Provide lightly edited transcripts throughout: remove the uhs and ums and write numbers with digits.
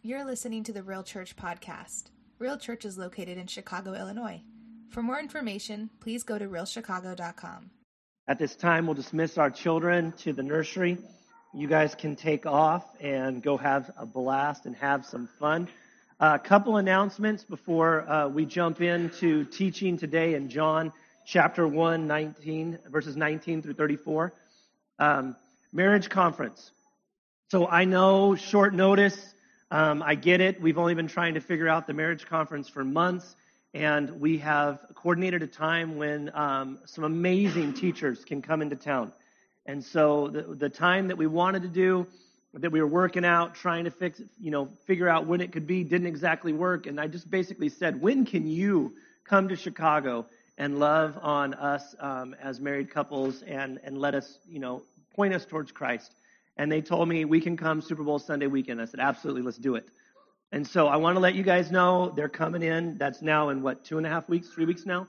You're listening to the Real Church podcast. Real Church is located in Chicago, Illinois. For more information, please go to realchicago.com. At this time, we'll dismiss our children to the nursery. You guys can take off and go have a blast and have some fun. A couple announcements before we jump into teaching today in John chapter 1, verses 19 through 34. Marriage conference. So I know, short notice, I get it. We've only been trying to figure out the marriage conference for months, and we have coordinated a time when some amazing teachers can come into town. And so the time that we wanted to do, that we were working out, trying to figure out when it could be, didn't exactly work. And I just basically said, when can you come to Chicago and love on us as married couples and let us, point us towards Christ? And they told me we can come Super Bowl Sunday weekend. I said, absolutely, let's do it. And so I want to let you guys know they're coming in. That's now in 2.5 weeks, 3 weeks now.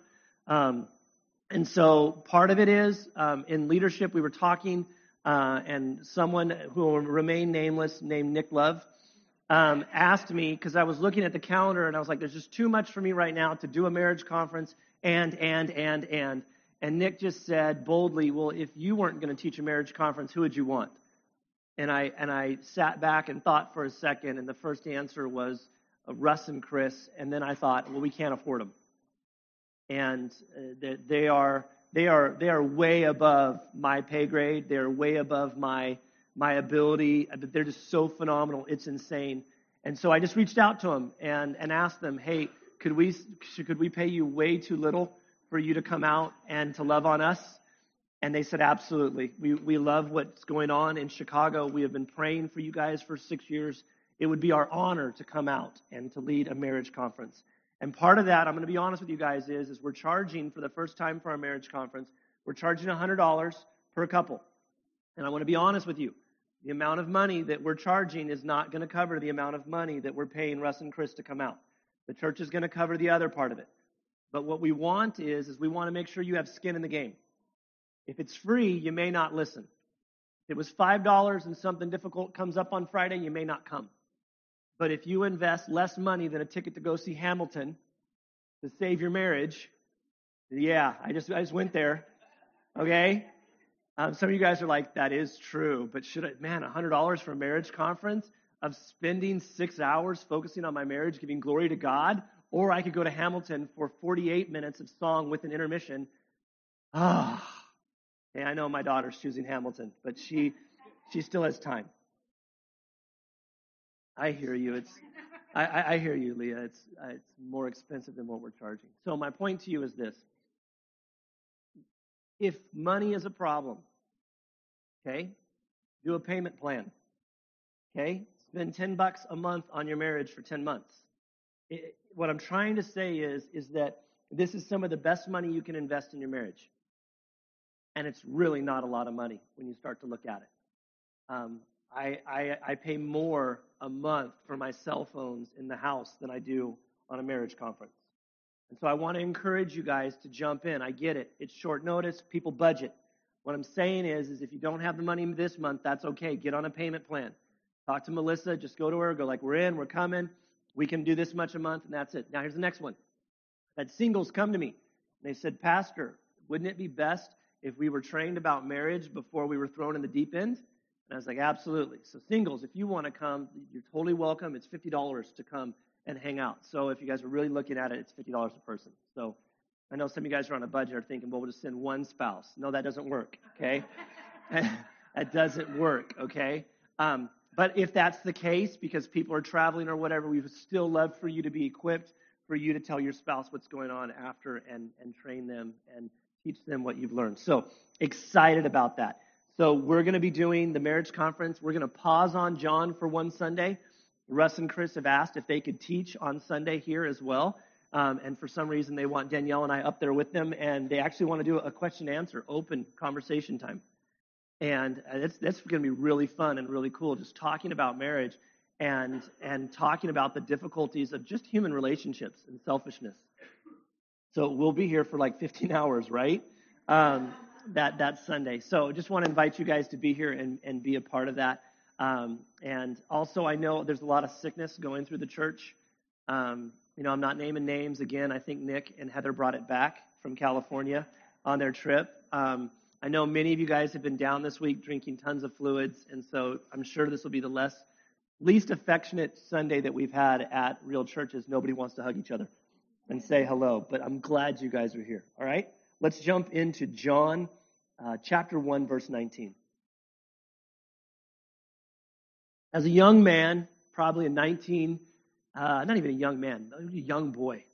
And so part of it is in leadership, we were talking, and someone who will remain nameless, named Nick Love, asked me, because I was looking at the calendar, and I was like, there's just too much for me right now to do a marriage conference, and Nick just said boldly, well, if you weren't going to teach a marriage conference, who would you want? And I sat back and thought for a second, and the first answer was Russ and Chris. And then I thought, well, we can't afford them, and they are way above my pay grade. They're way above my ability. They're just so phenomenal. It's insane. And so I just reached out to them and asked them, hey, could we pay you way too little for you to come out and to love on us? And they said, absolutely. We love what's going on in Chicago. We have been praying for you guys for 6 years. It would be our honor to come out and to lead a marriage conference. And part of that, I'm going to be honest with you guys, is we're charging for the first time for our marriage conference, we're charging $100 per couple. And I want to be honest with you. The amount of money that we're charging is not going to cover the amount of money that we're paying Russ and Chris to come out. The church is going to cover the other part of it. But what we want is we want to make sure you have skin in the game. If it's free, you may not listen. If it was $5 and something difficult comes up on Friday, you may not come. But if you invest less money than a ticket to go see Hamilton to save your marriage, yeah, I just went there, okay? Some of you guys are like, that is true, but $100 for a marriage conference of spending 6 hours focusing on my marriage, giving glory to God, or I could go to Hamilton for 48 minutes of song with an intermission. Yeah, I know my daughter's choosing Hamilton, but she still has time. I hear you. I hear you, Leah. It's more expensive than what we're charging. So my point to you is this: if money is a problem, okay, do a payment plan. Okay, spend $10 a month on your marriage for 10 months. What I'm trying to say is that this is some of the best money you can invest in your marriage. And it's really not a lot of money when you start to look at it. I pay more a month for my cell phones in the house than I do on a marriage conference. And so I want to encourage you guys to jump in. I get it. It's short notice. People budget. What I'm saying is if you don't have the money this month, that's okay. Get on a payment plan. Talk to Melissa. Just go to her. Go like, we're in. We're coming. We can do this much a month, and that's it. Now, here's the next one. I had singles come to me. And they said, Pastor, wouldn't it be best if we were trained about marriage before we were thrown in the deep end? And I was like, absolutely. So singles, if you want to come, you're totally welcome. It's $50 to come and hang out. So if you guys are really looking at it, it's $50 a person. So I know some of you guys are on a budget are thinking, well, we'll just send one spouse. No, that doesn't work, okay? That doesn't work, okay? But if that's the case, because people are traveling or whatever, we would still love for you to be equipped, for you to tell your spouse what's going on after and train them and teach them what you've learned. So excited about that. So we're going to be doing the marriage conference. We're going to pause on John for one Sunday. Russ and Chris have asked if they could teach on Sunday here as well. And for some reason, they want Danielle and I up there with them. And they actually want to do a question and answer, open conversation time. And that's going to be really fun and really cool, just talking about marriage and talking about the difficulties of just human relationships and selfishness. So we'll be here for like 15 hours, right? That Sunday. So just want to invite you guys to be here and be a part of that. And also, I know there's a lot of sickness going through the church. I'm not naming names. Again, I think Nick and Heather brought it back from California on their trip. I know many of you guys have been down this week drinking tons of fluids, and so I'm sure this will be the least affectionate Sunday that we've had at Real Churches. Nobody wants to hug each other and say hello, but I'm glad you guys are here. All right? Let's jump into John chapter 1, verse 19. As a young man, probably not even a young man, a young boy,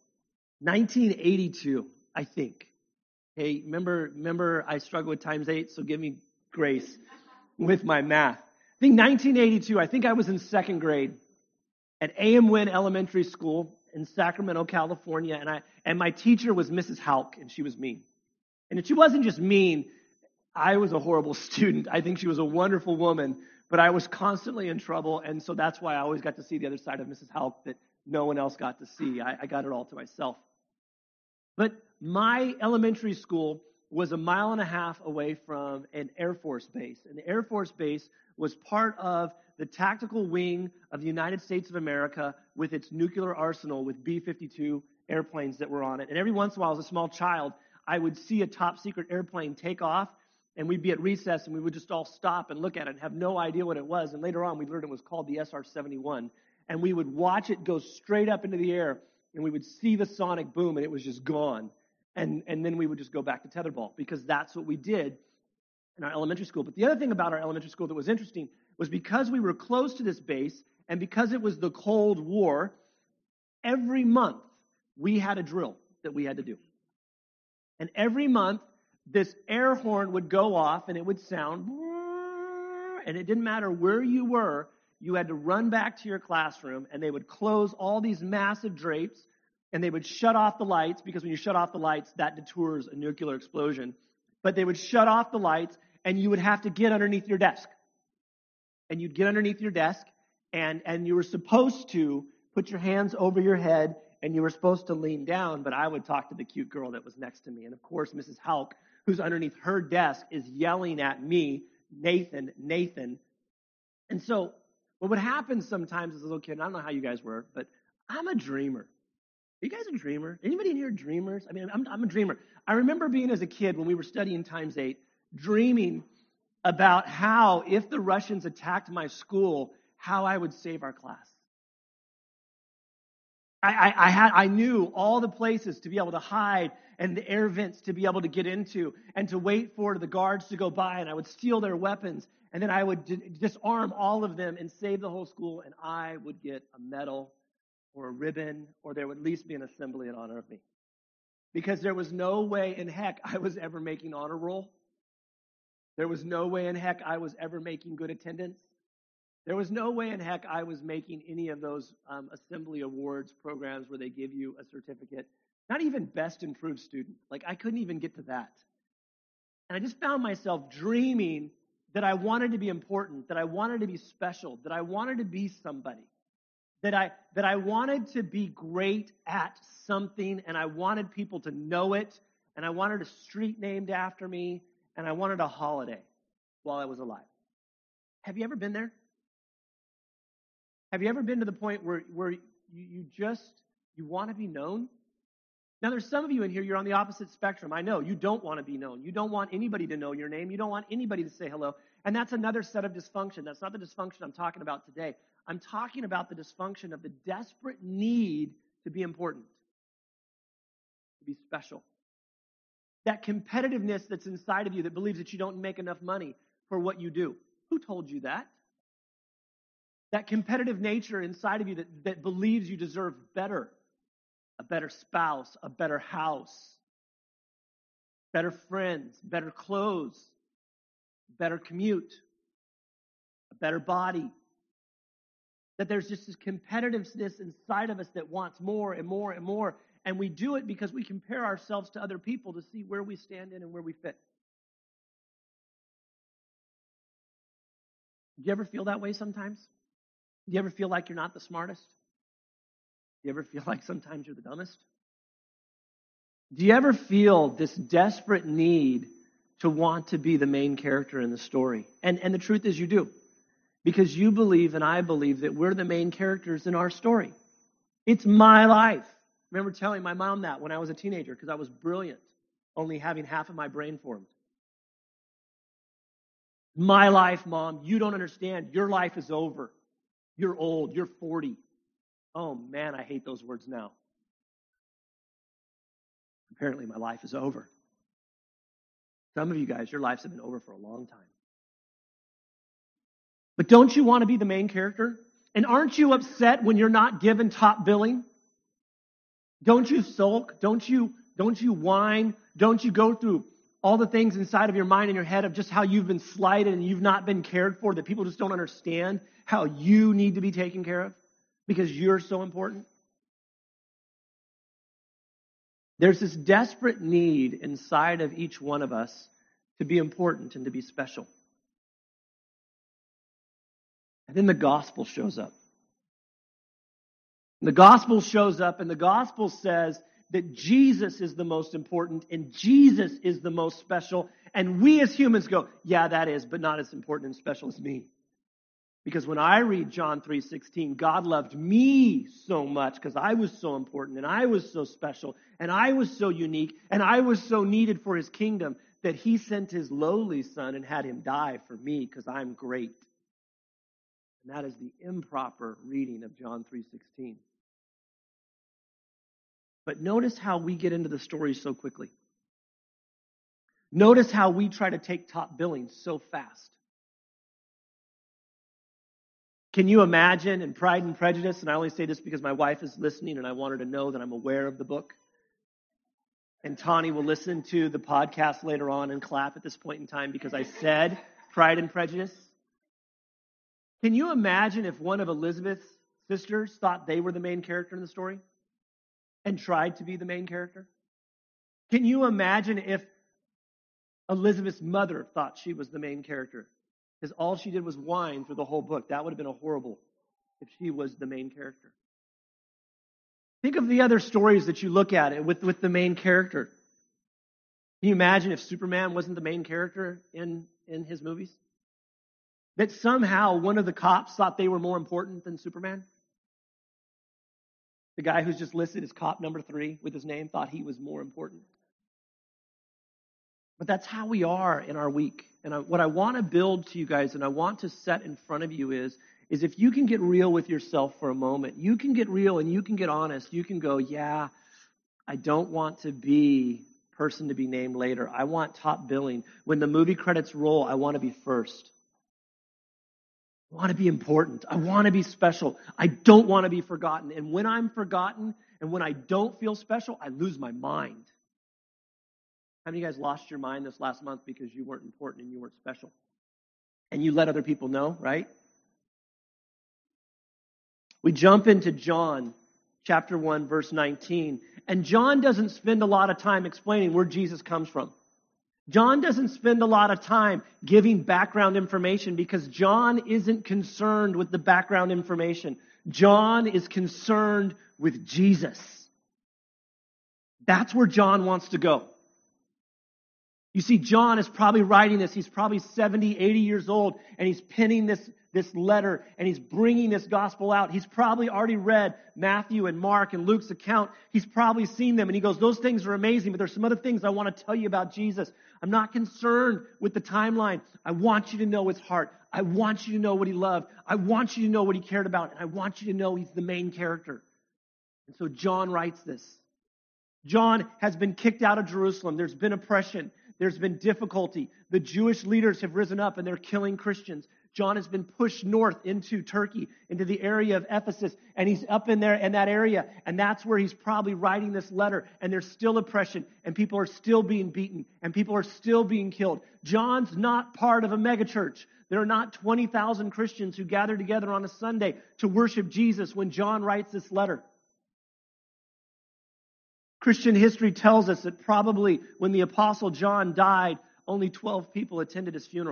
1982, I think. Hey, remember I struggle with times 8, so give me grace with my math. I think 1982, I think I was in second grade at A.M. Wynn Elementary School in Sacramento, California, and my teacher was Mrs. Hauk, and she was mean. And she wasn't just mean, I was a horrible student. I think she was a wonderful woman, but I was constantly in trouble, and so that's why I always got to see the other side of Mrs. Hauk that no one else got to see. I got it all to myself. But my elementary school was 1.5 miles away from an Air Force base, and the Air Force base was part of the tactical wing of the United States of America with its nuclear arsenal with B-52 airplanes that were on it. And every once in a while, as a small child, I would see a top-secret airplane take off, and we'd be at recess, and we would just all stop and look at it and have no idea what it was. And later on, we learned it was called the SR-71. And we would watch it go straight up into the air, and we would see the sonic boom, and it was just gone. And then we would just go back to tetherball, because that's what we did in our elementary school. But the other thing about our elementary school that was interesting was because we were close to this base, and because it was the Cold War, every month we had a drill that we had to do. And every month, this air horn would go off, and it would sound, and it didn't matter where you were, you had to run back to your classroom, and they would close all these massive drapes, and they would shut off the lights, because when you shut off the lights, that deters a nuclear explosion. But they would shut off the lights, and you would have to get underneath your desk. And you'd get underneath your desk, and you were supposed to put your hands over your head, and you were supposed to lean down, but I would talk to the cute girl that was next to me. And of course, Mrs. Hauk, who's underneath her desk, is yelling at me, Nathan. And so what would happen sometimes as a little kid, and I don't know how you guys were, but I'm a dreamer. Are you guys a dreamer? Anybody in here dreamers? I mean, I'm a dreamer. I remember being as a kid when we were studying times 8, dreaming about how, if the Russians attacked my school, how I would save our class. I knew all the places to be able to hide and the air vents to be able to get into and to wait for the guards to go by, and I would steal their weapons, and then I would disarm all of them and save the whole school, and I would get a medal or a ribbon, or there would at least be an assembly in honor of me. Because there was no way in heck I was ever making honor roll. There was no way in heck I was ever making good attendance. There was no way in heck I was making any of those assembly awards programs where they give you a certificate. Not even best improved student. Like, I couldn't even get to that. And I just found myself dreaming that I wanted to be important, that I wanted to be special, that I wanted to be somebody, that I wanted to be great at something, and I wanted people to know it, and I wanted a street named after me, and I wanted a holiday while I was alive. Have you ever been there? Have you ever been to the point where you want to be known? Now, there's some of you in here, you're on the opposite spectrum. I know, you don't want to be known. You don't want anybody to know your name. You don't want anybody to say hello. And that's another set of dysfunction. That's not the dysfunction I'm talking about today. I'm talking about the dysfunction of the desperate need to be important, to be special. That competitiveness that's inside of you that believes that you don't make enough money for what you do. Who told you that? That competitive nature inside of you that believes you deserve better. A better spouse, a better house, better friends, better clothes, better commute, a better body. That there's just this competitiveness inside of us that wants more and more and more. And we do it because we compare ourselves to other people to see where we stand in and where we fit. Do you ever feel that way sometimes? Do you ever feel like you're not the smartest? Do you ever feel like sometimes you're the dumbest? Do you ever feel this desperate need to want to be the main character in the story? And the truth is you do. because you believe and I believe that we're the main characters in our story. It's my life. I remember telling my mom that when I was a teenager because I was brilliant, only having half of my brain formed. My life, Mom. You don't understand. Your life is over. You're old. You're 40. Oh, man, I hate those words now. Apparently, my life is over. Some of you guys, your lives have been over for a long time. But don't you want to be the main character? And aren't you upset when you're not given top billing? Don't you sulk? Don't you whine? Don't you go through all the things inside of your mind and your head of just how you've been slighted and you've not been cared for, that people just don't understand how you need to be taken care of because you're so important? There's this desperate need inside of each one of us to be important and to be special. And then the gospel shows up. The gospel shows up, and the gospel says that Jesus is the most important and Jesus is the most special. And we as humans go, yeah, that is, but not as important and special as me. Because when I read John 3:16, God loved me so much because I was so important and I was so special and I was so unique and I was so needed for his kingdom that he sent his lowly son and had him die for me because I'm great. And that is the improper reading of John 3:16. But notice how we get into the story so quickly. Notice how we try to take top billing so fast. Can you imagine in Pride and Prejudice, and I only say this because my wife is listening and I want her to know that I'm aware of the book, and Tawny will listen to the podcast later on and clap at this point in time because I said Pride and Prejudice. Can you imagine if one of Elizabeth's sisters thought they were the main character in the story and tried to be the main character? Can you imagine if Elizabeth's mother thought she was the main character? Because all she did was whine through the whole book. That would have been horrible if she was the main character. Think of the other stories that you look at with the main character. Can you imagine if Superman wasn't the main character in his movies? That somehow one of the cops thought they were more important than Superman? The guy who's just listed as cop number 3 with his name thought he was more important. But that's how we are in our week. And what I want to build to you guys and I want to set in front of you is if you can get real with yourself for a moment, you can get real and you can get honest. You can go, yeah, I don't want to be person to be named later. I want top billing. When the movie credits roll, I want to be first. I want to be important. I want to be special. I don't want to be forgotten. And when I'm forgotten and when I don't feel special, I lose my mind. How many of you guys lost your mind this last month because you weren't important and you weren't special? And you let other people know, right? We jump into John chapter 1, verse 19. And John doesn't spend a lot of time explaining where Jesus comes from. John doesn't spend a lot of time giving background information because John isn't concerned with the background information. John is concerned with Jesus. That's where John wants to go. You see, John is probably writing this. He's probably 70, 80 years old, and he's penning this letter, and he's bringing this gospel out. He's probably already read Matthew and Mark and Luke's account. He's probably seen them, and he goes, those things are amazing, but there's some other things I want to tell you about Jesus. I'm not concerned with the timeline. I want you to know his heart. I want you to know what he loved. I want you to know what he cared about, and I want you to know he's the main character. And so John writes this. John has been kicked out of Jerusalem. There's been oppression. There's been difficulty. The Jewish leaders have risen up and they're killing Christians. John has been pushed north into Turkey, into the area of Ephesus, and he's up in there in that area, and that's where he's probably writing this letter, and there's still oppression, and people are still being beaten, and people are still being killed. John's not part of a megachurch. There are not 20,000 Christians who gather together on a Sunday to worship Jesus when John writes this letter. Christian history tells us that probably when the Apostle John died, only 12 people attended his funeral.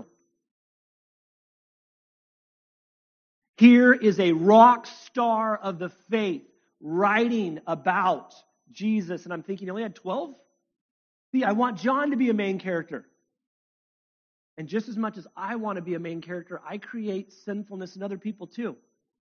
Here is a rock star of the faith writing about Jesus. And I'm thinking, he only had 12? See, I want John to be a main character. And just as much as I want to be a main character, I create sinfulness in other people too.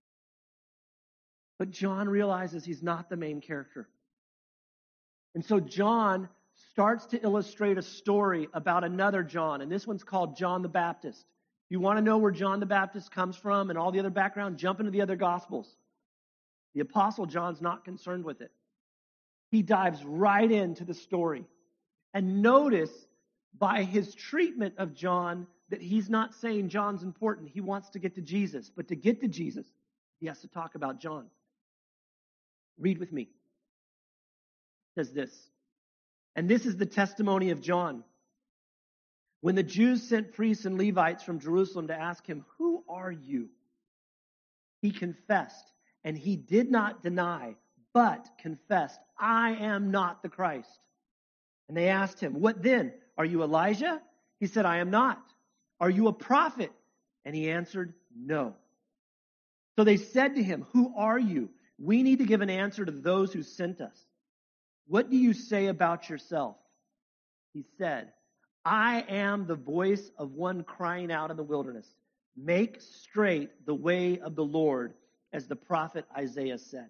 But John realizes he's not the main character. And so John starts to illustrate a story about another John, and this one's called John the Baptist. If you want to know where John the Baptist comes from and all the other background, jump into the other Gospels. The Apostle John's not concerned with it. He dives right into the story. And notice by his treatment of John that he's not saying John's important. He wants to get to Jesus. But to get to Jesus, he has to talk about John. Read with me. It says this. And this is the testimony of John. When the Jews sent priests and Levites from Jerusalem to ask him, "Who are you?" he confessed, and he did not deny, but confessed, "I am not the Christ." And they asked him, "What then? Are you Elijah?" He said, "I am not." "Are you a prophet?" And he answered, "No." So they said to him, "Who are you? We need to give an answer to those who sent us. What do you say about yourself?" He said, "I am the voice of one crying out in the wilderness, 'Make straight the way of the Lord,' as the prophet Isaiah said."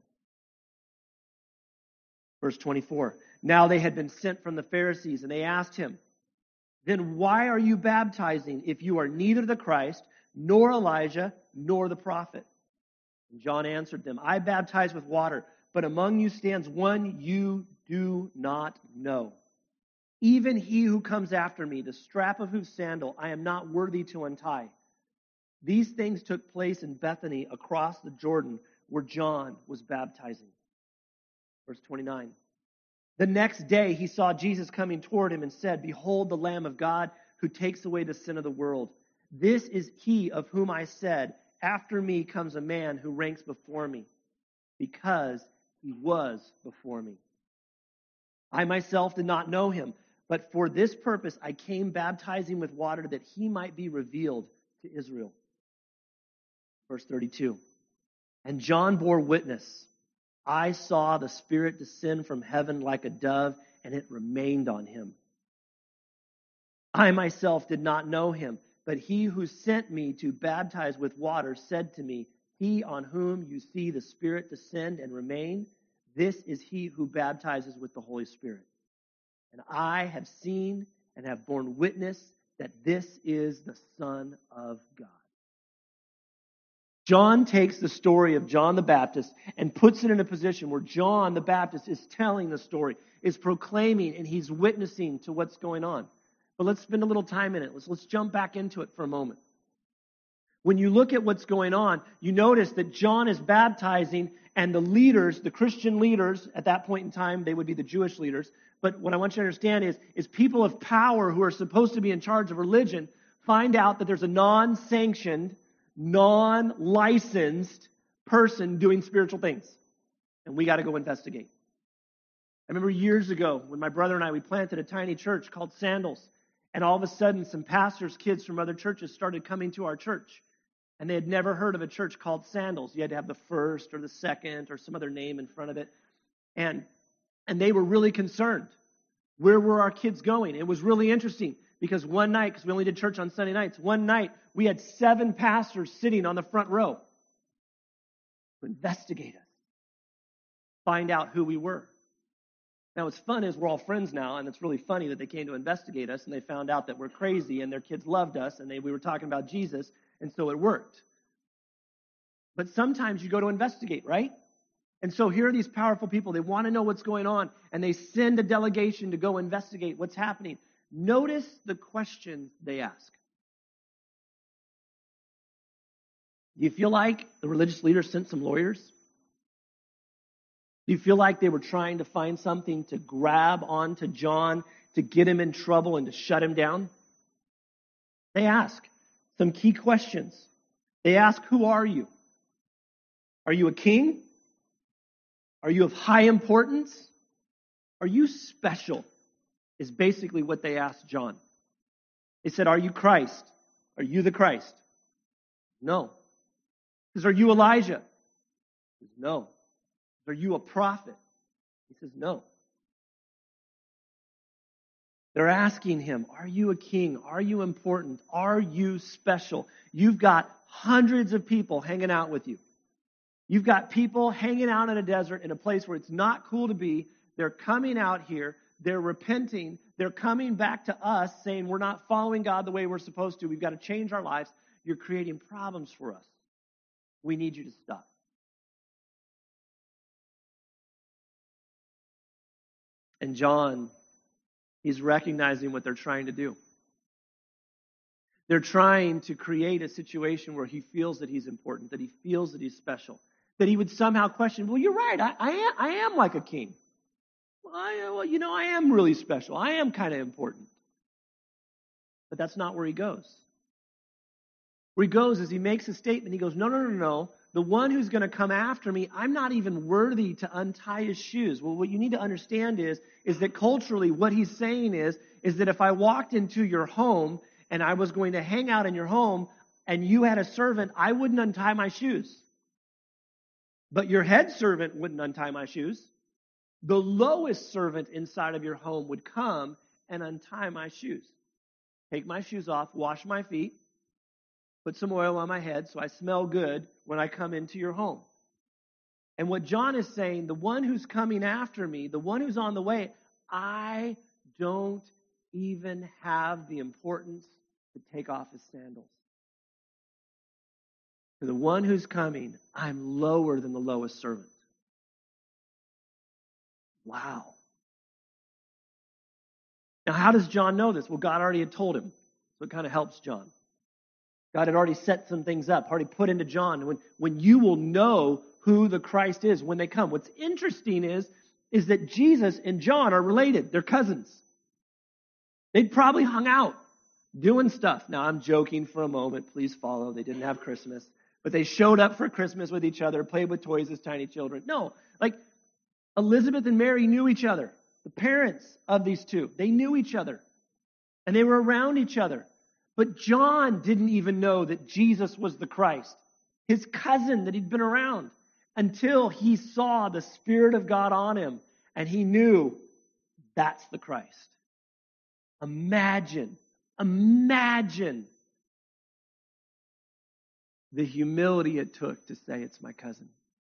Verse 24. Now they had been sent from the Pharisees, and they asked him, "Then why are you baptizing if you are neither the Christ, nor Elijah, nor the prophet?" And John answered them, "I baptize with water, but among you stands one you do not know. Even he who comes after me, the strap of whose sandal I am not worthy to untie." These things took place in Bethany across the Jordan, where John was baptizing. Verse 29. The next day he saw Jesus coming toward him and said, "Behold the Lamb of God who takes away the sin of the world. This is he of whom I said, 'After me comes a man who ranks before me, because he was before me.' I myself did not know him, but for this purpose I came baptizing with water that he might be revealed to Israel." Verse 32. And John bore witness, "I saw the Spirit descend from heaven like a dove, and it remained on him. I myself did not know him, but he who sent me to baptize with water said to me, 'He on whom you see the Spirit descend and remain, this is he who baptizes with the Holy Spirit.' And I have seen and have borne witness that this is the Son of God." John takes the story of John the Baptist and puts it in a position where John the Baptist is telling the story, is proclaiming, and he's witnessing to what's going on. But let's spend a little time in it. Let's jump back into it for a moment. When you look at what's going on, you notice that John is baptizing, and the leaders, the Christian leaders at that point in time, they would be the Jewish leaders. But what I want you to understand is people of power who are supposed to be in charge of religion find out that there's a non-sanctioned, non-licensed person doing spiritual things. And we got to go investigate. I remember years ago when my brother and I, we planted a tiny church called Sandals. And all of a sudden, some pastors' kids from other churches started coming to our church. And they had never heard of a church called Sandals. You had to have the first or the second or some other name in front of it. And they were really concerned. Where were our kids going? It was really interesting. Because one night, because we only did church on Sunday nights, one night we had 7 pastors sitting on the front row to investigate us, find out who we were. Now, what's fun is we're all friends now, and it's really funny that they came to investigate us, and they found out that we're crazy, and their kids loved us, and we were talking about Jesus, and so it worked. But sometimes you go to investigate, right? And so here are these powerful people. They want to know what's going on, and they send a delegation to go investigate what's happening. Notice the questions they ask. Do you feel like the religious leaders sent some lawyers? Do you feel like they were trying to find something to grab onto John, to get him in trouble and to shut him down? They ask some key questions. They ask, "Who are you? Are you a king? Are you of high importance? Are you special?" Is basically what they asked John. They said, "Are you Christ? Are you the Christ?" No. He says, "Are you Elijah?" He says, "No." Are you a prophet? He says, "No." They're asking him, are you a king? Are you important? Are you special? You've got hundreds of people hanging out with you. You've got people hanging out in a desert in a place where it's not cool to be. They're coming out here. They're repenting. They're coming back to us saying we're not following God the way we're supposed to. We've got to change our lives. You're creating problems for us. We need you to stop. And John, he's recognizing what they're trying to do. They're trying to create a situation where he feels that he's important, that he feels that he's special, that he would somehow question, well, you're right, I am like a king. I am really special. I am kind of important. But that's not where he goes. Where he goes is he makes a statement. He goes, no. The one who's going to come after me, I'm not even worthy to untie his shoes. Well, what you need to understand is that culturally what he's saying is that if I walked into your home and I was going to hang out in your home and you had a servant, I wouldn't untie my shoes. But your head servant wouldn't untie my shoes. The lowest servant inside of your home would come and untie my shoes. Take my shoes off, wash my feet, put some oil on my head so I smell good when I come into your home. And what John is saying, the one who's coming after me, the one who's on the way, I don't even have the importance to take off his sandals. For the one who's coming, I'm lower than the lowest servant. Wow. Now, how does John know this? Well, God already had told him. So it kind of helps John. God had already set some things up, already put into John. When you will know who the Christ is when they come. What's interesting is that Jesus and John are related. They're cousins. They'd probably hung out doing stuff. Now, I'm joking for a moment. Please follow. They didn't have Christmas. But they showed up for Christmas with each other, played with toys as tiny children. No, like Elizabeth and Mary knew each other. The parents of these two, they knew each other. And they were around each other. But John didn't even know that Jesus was the Christ, his cousin that he'd been around, until he saw the Spirit of God on him, and he knew that's the Christ. Imagine the humility it took to say, it's my cousin.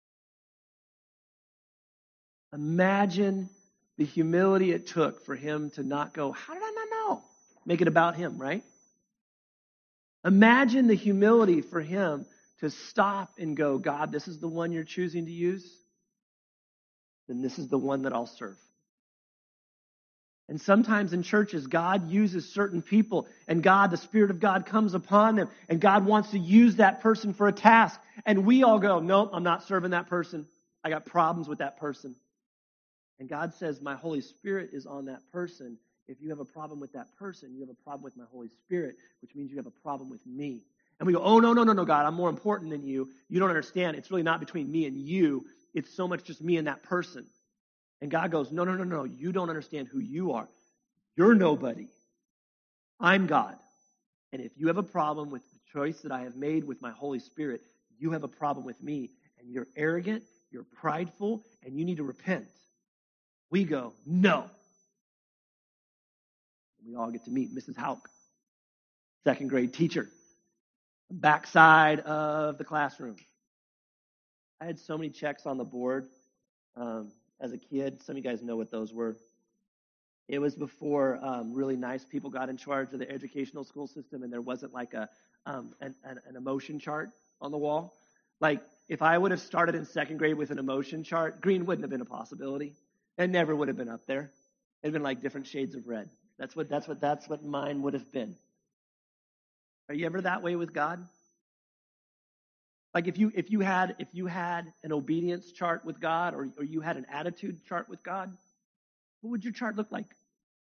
Imagine the humility it took for him to not go, how did I not know? Make it about him, right? Imagine the humility for him to stop and go, God, this is the one you're choosing to use, then this is the one that I'll serve. And sometimes in churches, God uses certain people, and the Spirit of God comes upon them, and God wants to use that person for a task. And we all go, nope, I'm not serving that person. I got problems with that person. And God says, my Holy Spirit is on that person. If you have a problem with that person, you have a problem with my Holy Spirit, which means you have a problem with me. And we go, oh, no, God, I'm more important than you. You don't understand. It's really not between me and you. It's so much just me and that person. And God goes, no, you don't understand who you are. You're nobody. I'm God. And if you have a problem with the choice that I have made with my Holy Spirit, you have a problem with me. And you're arrogant, you're prideful, and you need to repent. We go, no. We all get to meet Mrs. Hauk, second grade teacher, backside of the classroom. I had so many checks on the board as a kid. Some of you guys know what those were. It was before really nice people got in charge of the educational school system, and there wasn't like an emotion chart on the wall. Like if I would have started in second grade with an emotion chart, green wouldn't have been a possibility. It never would have been up there. It'd been like different shades of red. That's what mine would have been. Are you ever that way with God? Like if you had an obedience chart with God, or you had an attitude chart with God, what would your chart look like?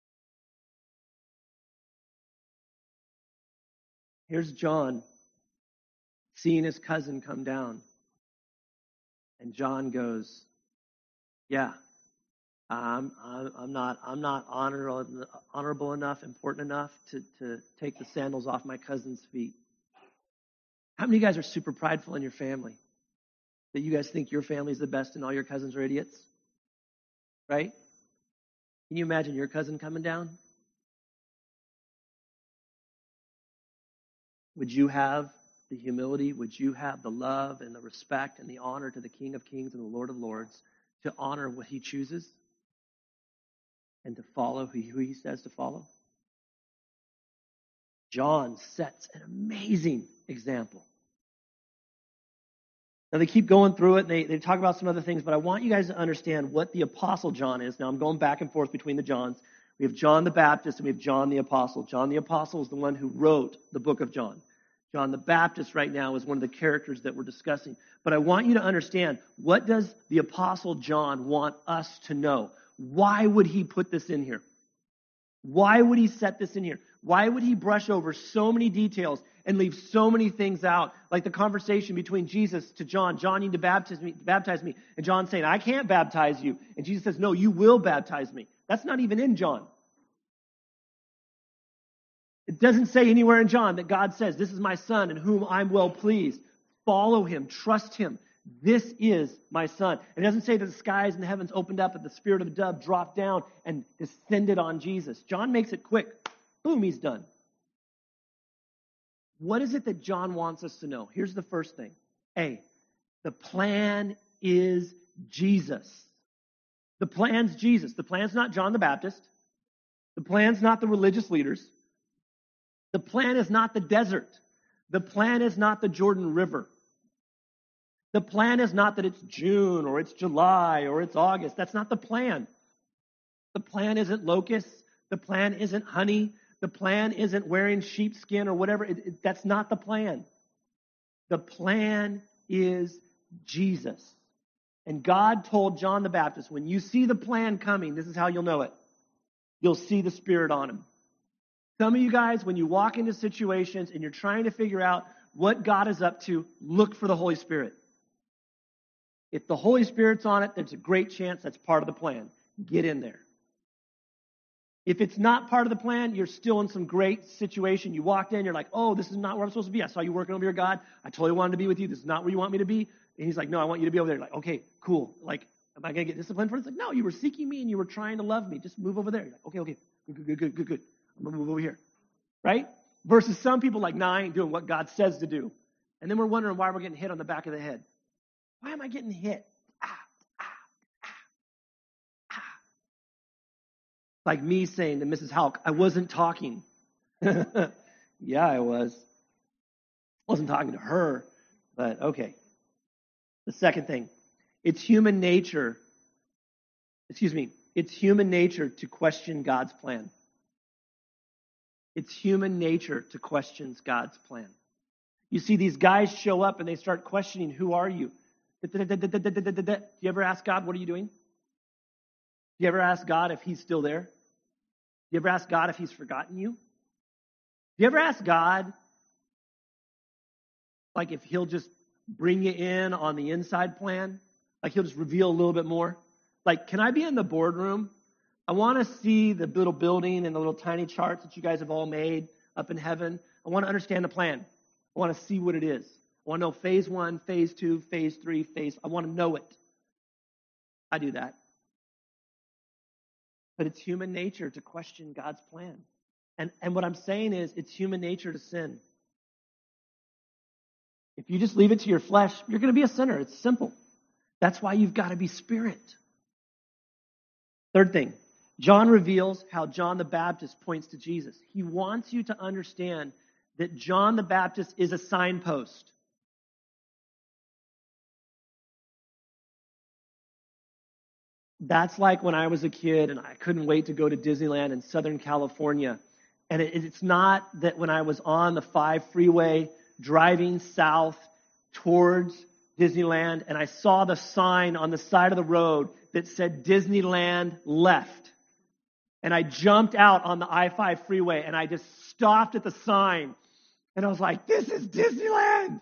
Here's John seeing his cousin come down. And John goes, yeah, I'm not honorable enough, important enough to take the sandals off my cousin's feet. How many of you guys are super prideful in your family? That you guys think your family's the best and all your cousins are idiots? Right? Can you imagine your cousin coming down? Would you have the humility? Would you have the love and the respect and the honor to the King of Kings and the Lord of Lords to honor what he chooses and to follow who he says to follow? John sets an amazing example. Now, they keep going through it, and they talk about some other things, but I want you guys to understand what the Apostle John is. Now, I'm going back and forth between the Johns. We have John the Baptist, and we have John the Apostle. John the Apostle is the one who wrote the book of John. John the Baptist right now is one of the characters that we're discussing. But I want you to understand, what does the Apostle John want us to know? Why would he put this in here? Why would he set this in here? Why would he brush over so many details and leave so many things out? Like the conversation between Jesus to John. John, you need to baptize me. And John saying, I can't baptize you. And Jesus says, no, you will baptize me. That's not even in John. It doesn't say anywhere in John that God says, this is my son in whom I'm well pleased. Follow him. Trust him. This is my son. And it doesn't say that the skies and the heavens opened up and the spirit of a dove dropped down and descended on Jesus. John makes it quick. Boom, he's done. What is it that John wants us to know? Here's the first thing. A, the plan is Jesus. The plan's Jesus. The plan's not John the Baptist. The plan's not the religious leaders. The plan is not the desert. The plan is not the Jordan River. The plan is not that it's June or it's July or it's August. That's not the plan. The plan isn't locusts. The plan isn't honey. The plan isn't wearing sheepskin or whatever. That's not the plan. The plan is Jesus. And God told John the Baptist, when you see the plan coming, this is how you'll know it. You'll see the Spirit on him. Some of you guys, when you walk into situations and you're trying to figure out what God is up to, look for the Holy Spirit. If the Holy Spirit's on it, there's a great chance that's part of the plan. Get in there. If it's not part of the plan, you're still in some great situation. You walked in, you're like, oh, this is not where I'm supposed to be. I saw you working over here, God. I totally wanted to be with you. This is not where you want me to be. And he's like, no, I want you to be over there. You're like, okay, cool. Like, am I going to get disciplined for this? Like, no, you were seeking me and you were trying to love me. Just move over there. You're like, okay, good. I'm going to move over here. Right? Versus some people like, nah, I ain't doing what God says to do. And then we're wondering why we're getting hit on the back of the head. Why am I getting hit? Like me saying to Mrs. Halk, I wasn't talking. Yeah, I was. I wasn't talking to her, but okay. The second thing, it's human nature to question God's plan. It's human nature to question God's plan. You see, these guys show up and they start questioning, who are you? Do you ever ask God, what are you doing? Do you ever ask God if he's still there? Do you ever ask God if he's forgotten you? Do you ever ask God, like, if he'll just bring you in on the inside plan? Like, he'll just reveal a little bit more? Like, can I be in the boardroom? I want to see the little building and the little tiny charts that you guys have all made up in heaven. I want to understand the plan. I want to see what it is. I want to know phase 1, phase 2, phase 3, I want to know it. I do that. But it's human nature to question God's plan. And what I'm saying is, it's human nature to sin. If you just leave it to your flesh, you're going to be a sinner. It's simple. That's why you've got to be spirit. Third thing, John reveals how John the Baptist points to Jesus. He wants you to understand that John the Baptist is a signpost. That's like when I was a kid and I couldn't wait to go to Disneyland in Southern California. And it's not that when I was on the 5 freeway driving south towards Disneyland and I saw the sign on the side of the road that said Disneyland left. And I jumped out on the I-5 freeway and I just stopped at the sign. And I was like, this is Disneyland!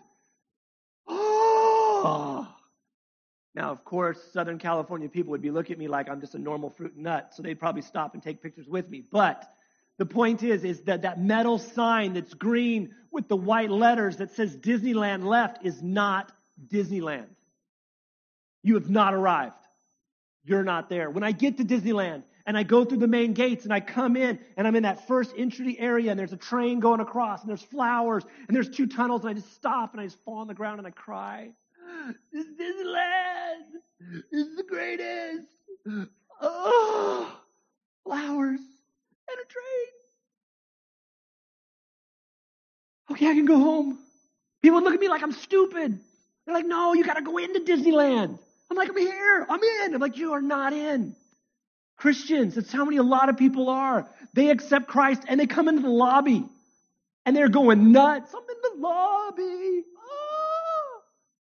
Oh! Now, of course, Southern California people would be looking at me like I'm just a normal fruit and nut, so they'd probably stop and take pictures with me. But the point is that metal sign that's green with the white letters that says Disneyland left is not Disneyland. You have not arrived. You're not there. When I get to Disneyland And I go through the main gates and I come in and I'm in that first entry area and there's a train going across and there's flowers and there's 2 tunnels and I just stop and I just fall on the ground and I cry. This Disneyland is the greatest. Oh, flowers and a train. Okay, I can go home. People look at me like I'm stupid. They're like, no, you got to go into Disneyland. I'm like, I'm here. I'm in. I'm like, you are not in. Christians, that's how many a lot of people are. They accept Christ and they come into the lobby and they're going nuts. I'm in the lobby. Oh.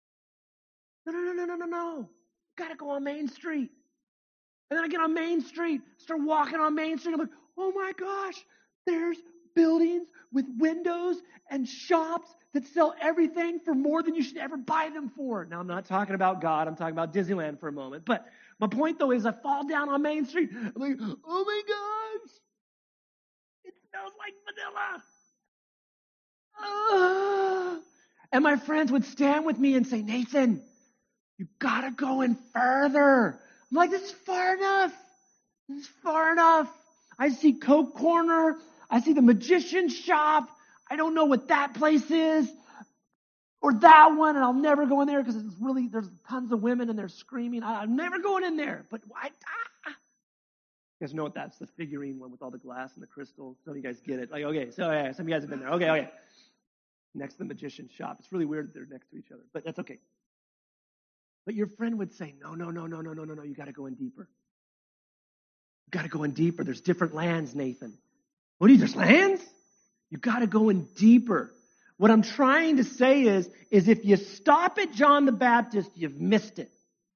No. Got to go on Main Street. And then I get on Main Street, start walking on Main Street. I'm like, oh my gosh, there's buildings with windows and shops that sell everything for more than you should ever buy them for. Now, I'm not talking about God. I'm talking about Disneyland for a moment. But my point, though, is I fall down on Main Street. I'm like, oh my gosh, it smells like vanilla. And my friends would stand with me and say, Nathan, you got to go in further. I'm like, this is far enough. This is far enough. I see Coke Corner. I see the Magician's Shop. I don't know what that place is. Or that one, and I'll never go in there because there's tons of women and they're screaming. I'm never going in there. But you guys know what that's, the figurine one with all the glass and the crystal. Some of you guys get it. Like, okay, so yeah, some of you guys have been there. Okay. Next to the Magician's Shop. It's really weird that they're next to each other, but that's okay. But your friend would say, no, you got to go in deeper. You got to go in deeper. There's different lands, Nathan. What do you, there's lands? You got to go in deeper. What I'm trying to say is if you stop at John the Baptist, you've missed it.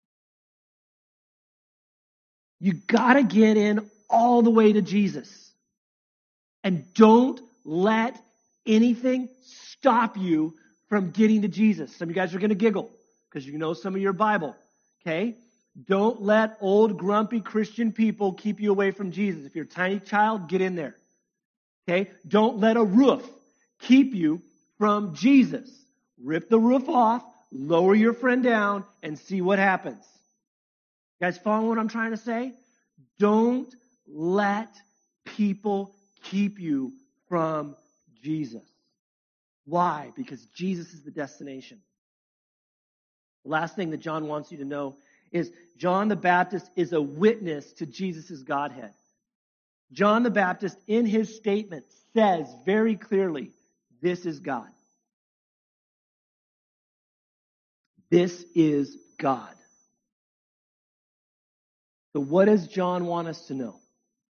You got to get in all the way to Jesus. And don't let anything stop you from getting to Jesus. Some of you guys are going to giggle because you know some of your Bible, okay? Don't let old, grumpy Christian people keep you away from Jesus. If you're a tiny child, get in there, okay? Don't let a roof keep you from Jesus. Rip the roof off, lower your friend down, and see what happens. You guys follow what I'm trying to say? Don't let people keep you from Jesus. Why? Because Jesus is the destination. The last thing that John wants you to know is John the Baptist is a witness to Jesus' Godhead. John the Baptist, in his statement, says very clearly, this is God. This is God. So what does John want us to know?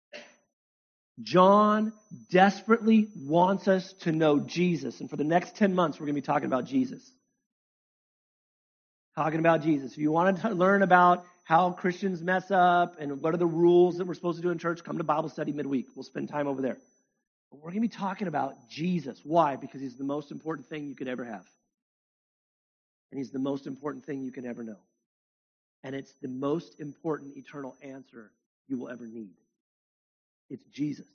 John desperately wants us to know Jesus. And for the next 10 months, we're going to be talking about Jesus. Talking about Jesus. If you want to learn about how Christians mess up and what are the rules that we're supposed to do in church, come to Bible study midweek. We'll spend time over there. But we're going to be talking about Jesus. Why? Because he's the most important thing you could ever have. And he's the most important thing you can ever know. And it's the most important eternal answer you will ever need. It's Jesus.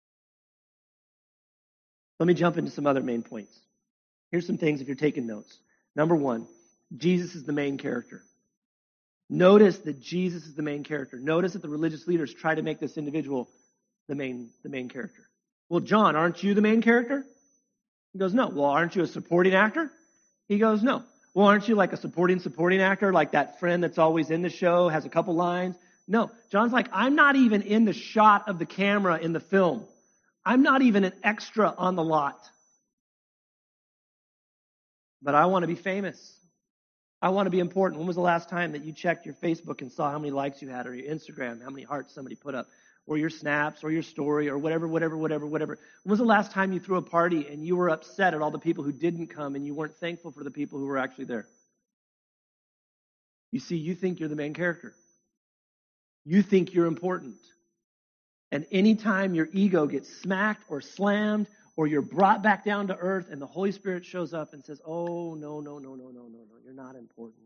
Let me jump into some other main points. Here's some things if you're taking notes. Number one, Jesus is the main character. Notice that Jesus is the main character. Notice that the religious leaders try to make this individual the main character. Well, John, aren't you the main character? He goes, no. Well, aren't you a supporting actor? He goes, no. Well, aren't you like a supporting actor, like that friend that's always in the show, has a couple lines? No. John's like, I'm not even in the shot of the camera in the film. I'm not even an extra on the lot. But I want to be famous. I want to be important. When was the last time that you checked your Facebook and saw how many likes you had, or your Instagram, how many hearts somebody put up, or your snaps, or your story, or whatever? When was the last time you threw a party and you were upset at all the people who didn't come and you weren't thankful for the people who were actually there? You see, you think you're the main character. You think you're important. And anytime your ego gets smacked or slammed, or you're brought back down to earth and the Holy Spirit shows up and says, oh, no, you're not important.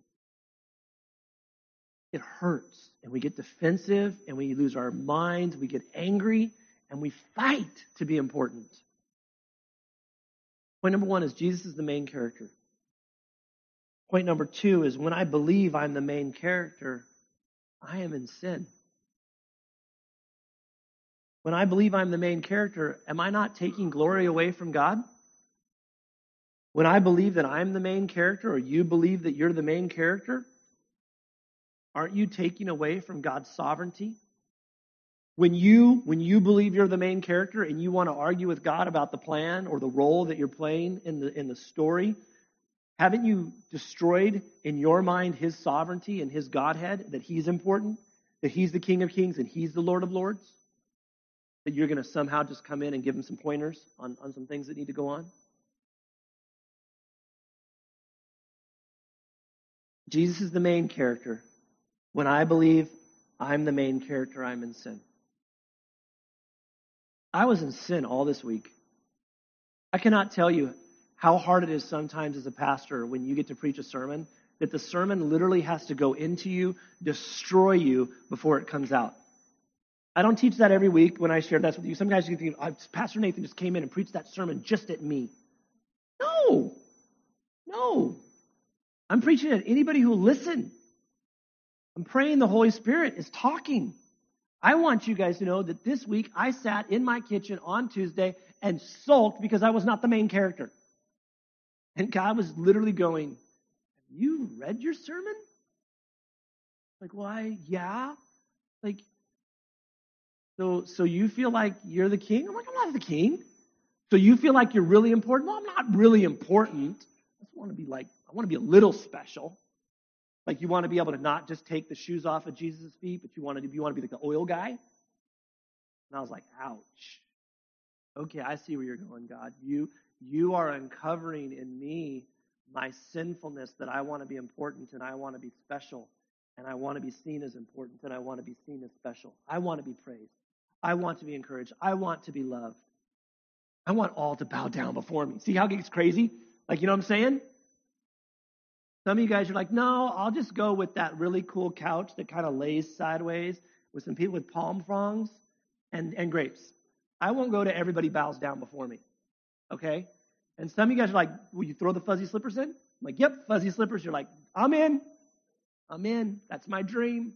It hurts, and we get defensive, and we lose our minds, we get angry, and we fight to be important. Point number one is Jesus is the main character. Point number two is when I believe I'm the main character, I am in sin. When I believe I'm the main character, am I not taking glory away from God? When I believe that I'm the main character, or you believe that you're the main character, aren't you taking away from God's sovereignty? When you believe you're the main character and you want to argue with God about the plan or the role that you're playing in the story, haven't you destroyed in your mind his sovereignty and his Godhead, that he's important, that he's the King of Kings and he's the Lord of Lords? That you're going to somehow just come in and give him some pointers on some things that need to go on? Jesus is the main character. When I believe I'm the main character, I'm in sin. I was in sin all this week. I cannot tell you how hard it is sometimes as a pastor when you get to preach a sermon, that the sermon literally has to go into you, destroy you before it comes out. I don't teach that every week when I share that with you. Some guys you think, Pastor Nathan just came in and preached that sermon just at me. No. I'm preaching at anybody who will listen. I'm praying the Holy Spirit is talking. I want you guys to know that this week I sat in my kitchen on Tuesday and sulked because I was not the main character. And God was literally going, have you read your sermon? Like, why? Yeah. Like, so you feel like you're the king? I'm like, I'm not the king. So you feel like you're really important? Well, I'm not really important. I just want to be I want to be a little special. Like you want to be able to not just take the shoes off of Jesus' feet, but you want to be like the oil guy. And I was like, ouch. Okay, I see where you're going, God. You are uncovering in me my sinfulness, that I want to be important and I want to be special and I want to be seen as important and I want to be seen as special. I want to be praised. I want to be encouraged. I want to be loved. I want all to bow down before me. See how it gets crazy? Like, you know what I'm saying? Some of you guys are like, no, I'll just go with that really cool couch that kind of lays sideways with some people with palm fronds and grapes. I won't go to everybody bows down before me. Okay? And some of you guys are like, will you throw the fuzzy slippers in? I'm like, yep, fuzzy slippers. You're like, I'm in. That's my dream.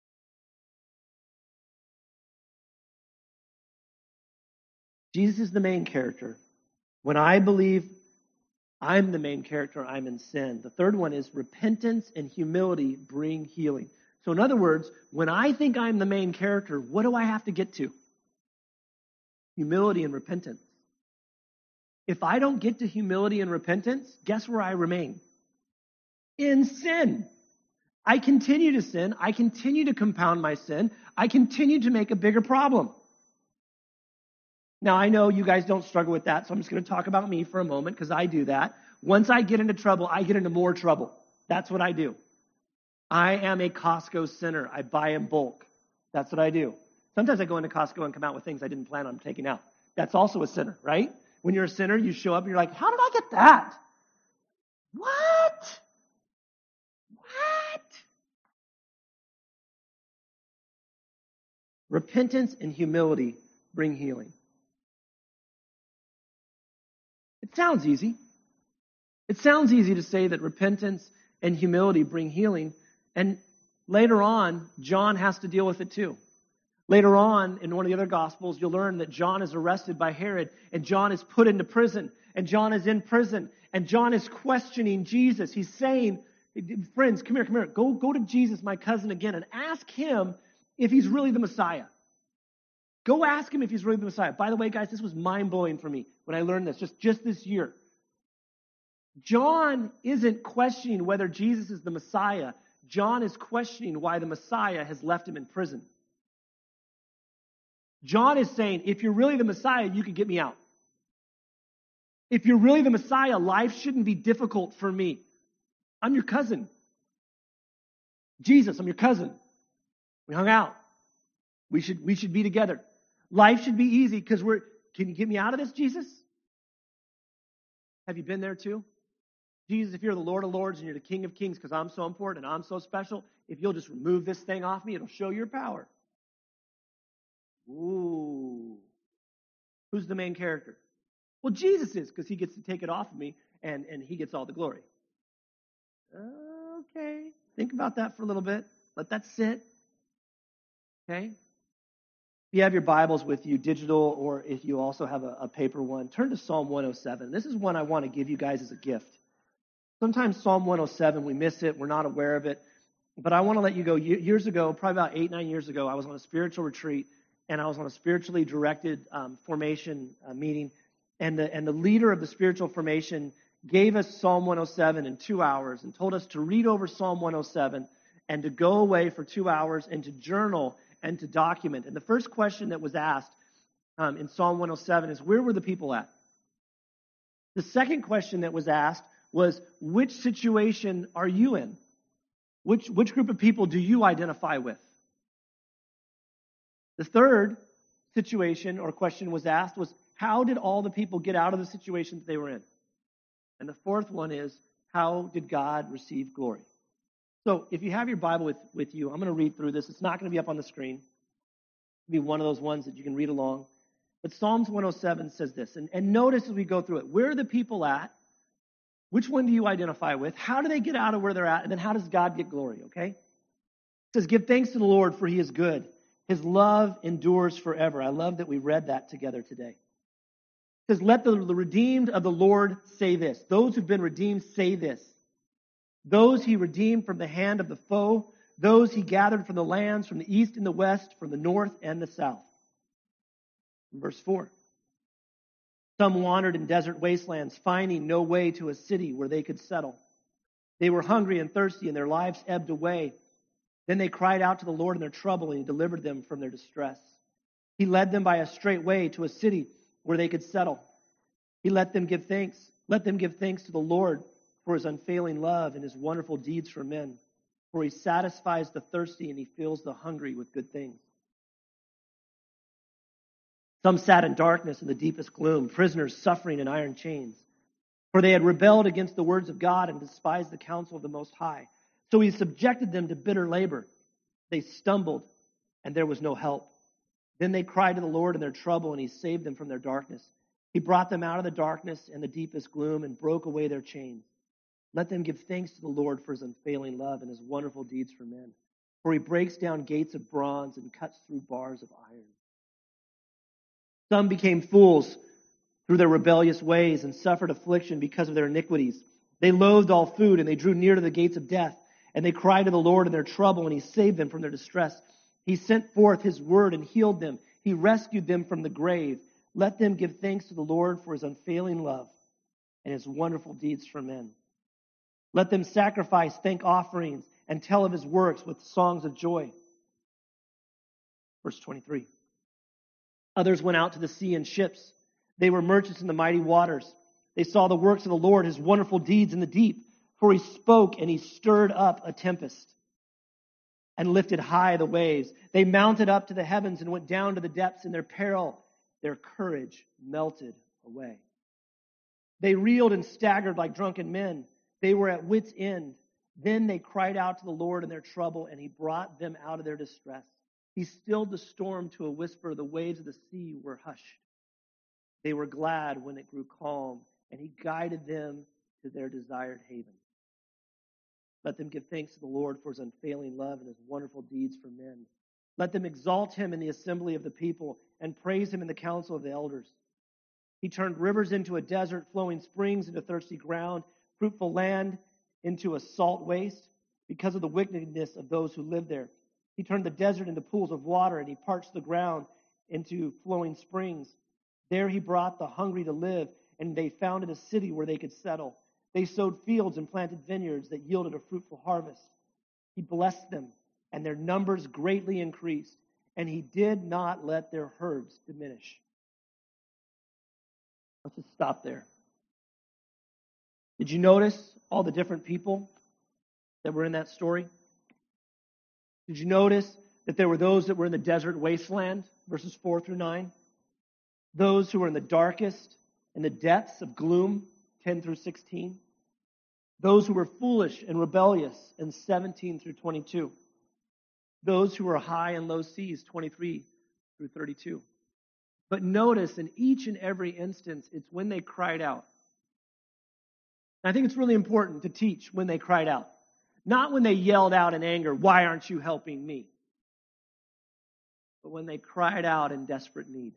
Jesus is the main character. When I believe I'm the main character, I'm in sin. The third one is repentance and humility bring healing. So in other words, when I think I'm the main character, what do I have to get to? Humility and repentance. If I don't get to humility and repentance, guess where I remain? In sin. I continue to sin. I continue to compound my sin. I continue to make a bigger problem. Now, I know you guys don't struggle with that, so I'm just going to talk about me for a moment because I do that. Once I get into trouble, I get into more trouble. That's what I do. I am a Costco sinner. I buy in bulk. That's what I do. Sometimes I go into Costco and come out with things I didn't plan on taking out. That's also a sinner, right? When you're a sinner, you show up and you're like, how did I get that? What? Repentance and humility bring healing. It sounds easy. It sounds easy to say that repentance and humility bring healing. And later on, John has to deal with it too. Later on, in one of the other Gospels, you'll learn that John is arrested by Herod, and John is put into prison, and John is in prison, and John is questioning Jesus. He's saying, friends, come here. Go to Jesus, my cousin, again, and ask him if he's really the Messiah. Go ask him if he's really the Messiah. By the way, guys, this was mind-blowing for me when I learned this, just this year. John isn't questioning whether Jesus is the Messiah. John is questioning why the Messiah has left him in prison. John is saying, if you're really the Messiah, you could get me out. If you're really the Messiah, life shouldn't be difficult for me. I'm your cousin. Jesus, I'm your cousin. We hung out. We should be together. Life should be easy because can you get me out of this, Jesus? Have you been there too? Jesus, if you're the Lord of Lords and you're the King of Kings because I'm so important and I'm so special, if you'll just remove this thing off me, it'll show your power. Ooh. Who's the main character? Well, Jesus is, because he gets to take it off of me and he gets all the glory. Okay. Think about that for a little bit. Let that sit. Okay? you have your Bibles with you, digital, or if you also have a paper one, turn to Psalm 107. This is one I want to give you guys as a gift. Sometimes Psalm 107, we miss it, we're not aware of it. But I want to let you go. Years ago, probably about 8-9 years ago, I was on a spiritual retreat, and I was on a spiritually directed formation meeting. And the leader of the spiritual formation gave us Psalm 107 in 2 hours and told us to read over Psalm 107 and to go away for 2 hours and to journal and to document. And the first question that was asked in Psalm 107 is, where were the people at? The second question that was asked was, which situation are you in? Which group of people do you identify with? The third situation or question was asked was, how did all the people get out of the situation that they were in? And the fourth one is, how did God receive glory? So if you have your Bible with you, I'm going to read through this. It's not going to be up on the screen. It'll be one of those ones that you can read along. But Psalms 107 says this, and notice as we go through it, where are the people at? Which one do you identify with? How do they get out of where they're at? And then how does God get glory, okay? It says, give thanks to the Lord, for he is good. His love endures forever. I love that we read that together today. It says, let the redeemed of the Lord say this. Those who've been redeemed say this. Those he redeemed from the hand of the foe, those he gathered from the lands, from the east and the west, from the north and the south. Verse 4. Some wandered in desert wastelands, finding no way to a city where they could settle. They were hungry and thirsty, and their lives ebbed away. Then they cried out to the Lord in their trouble, and he delivered them from their distress. He led them by a straight way to a city where they could settle. He let them give thanks. Let them give thanks to the Lord for his unfailing love and his wonderful deeds for men. For he satisfies the thirsty, and he fills the hungry with good things. Some sat in darkness in the deepest gloom, prisoners suffering in iron chains. For they had rebelled against the words of God and despised the counsel of the Most High. So he subjected them to bitter labor. They stumbled, and there was no help. Then they cried to the Lord in their trouble, and he saved them from their darkness. He brought them out of the darkness and the deepest gloom and broke away their chains. Let them give thanks to the Lord for his unfailing love and his wonderful deeds for men. For he breaks down gates of bronze and cuts through bars of iron. Some became fools through their rebellious ways and suffered affliction because of their iniquities. They loathed all food, and they drew near to the gates of death. And they cried to the Lord in their trouble, and he saved them from their distress. He sent forth his word and healed them. He rescued them from the grave. Let them give thanks to the Lord for his unfailing love and his wonderful deeds for men. Let them sacrifice thank offerings and tell of his works with songs of joy. Verse 23. Others went out to the sea in ships. They were merchants in the mighty waters. They saw the works of the Lord, his wonderful deeds in the deep. For he spoke and he stirred up a tempest and lifted high the waves. They mounted up to the heavens and went down to the depths. In their peril, their courage melted away. They reeled and staggered like drunken men. They were at wit's end. Then they cried out to the Lord in their trouble, and he brought them out of their distress. He stilled the storm to a whisper. The waves of the sea were hushed. They were glad when it grew calm, and he guided them to their desired haven. Let them give thanks to the Lord for his unfailing love and his wonderful deeds for men. Let them exalt him in the assembly of the people and praise him in the council of the elders. He turned rivers into a desert, flowing springs into thirsty ground, fruitful land into a salt waste because of the wickedness of those who live there. He turned the desert into pools of water, and he parched the ground into flowing springs. There he brought the hungry to live, and they founded a city where they could settle. They sowed fields and planted vineyards that yielded a fruitful harvest. He blessed them, and their numbers greatly increased, and he did not let their herds diminish. Let's just stop there. Did you notice all the different people that were in that story? Did you notice that there were those that were in the desert wasteland, verses 4 through 9? Those who were in the darkest, in the depths of gloom, 10 through 16. Those who were foolish and rebellious, in 17 through 22. Those who were high and low seas, 23 through 32. But notice in each and every instance, it's when they cried out. And I think it's really important to teach when they cried out. Not when they yelled out in anger, "Why aren't you helping me?" but when they cried out in desperate need.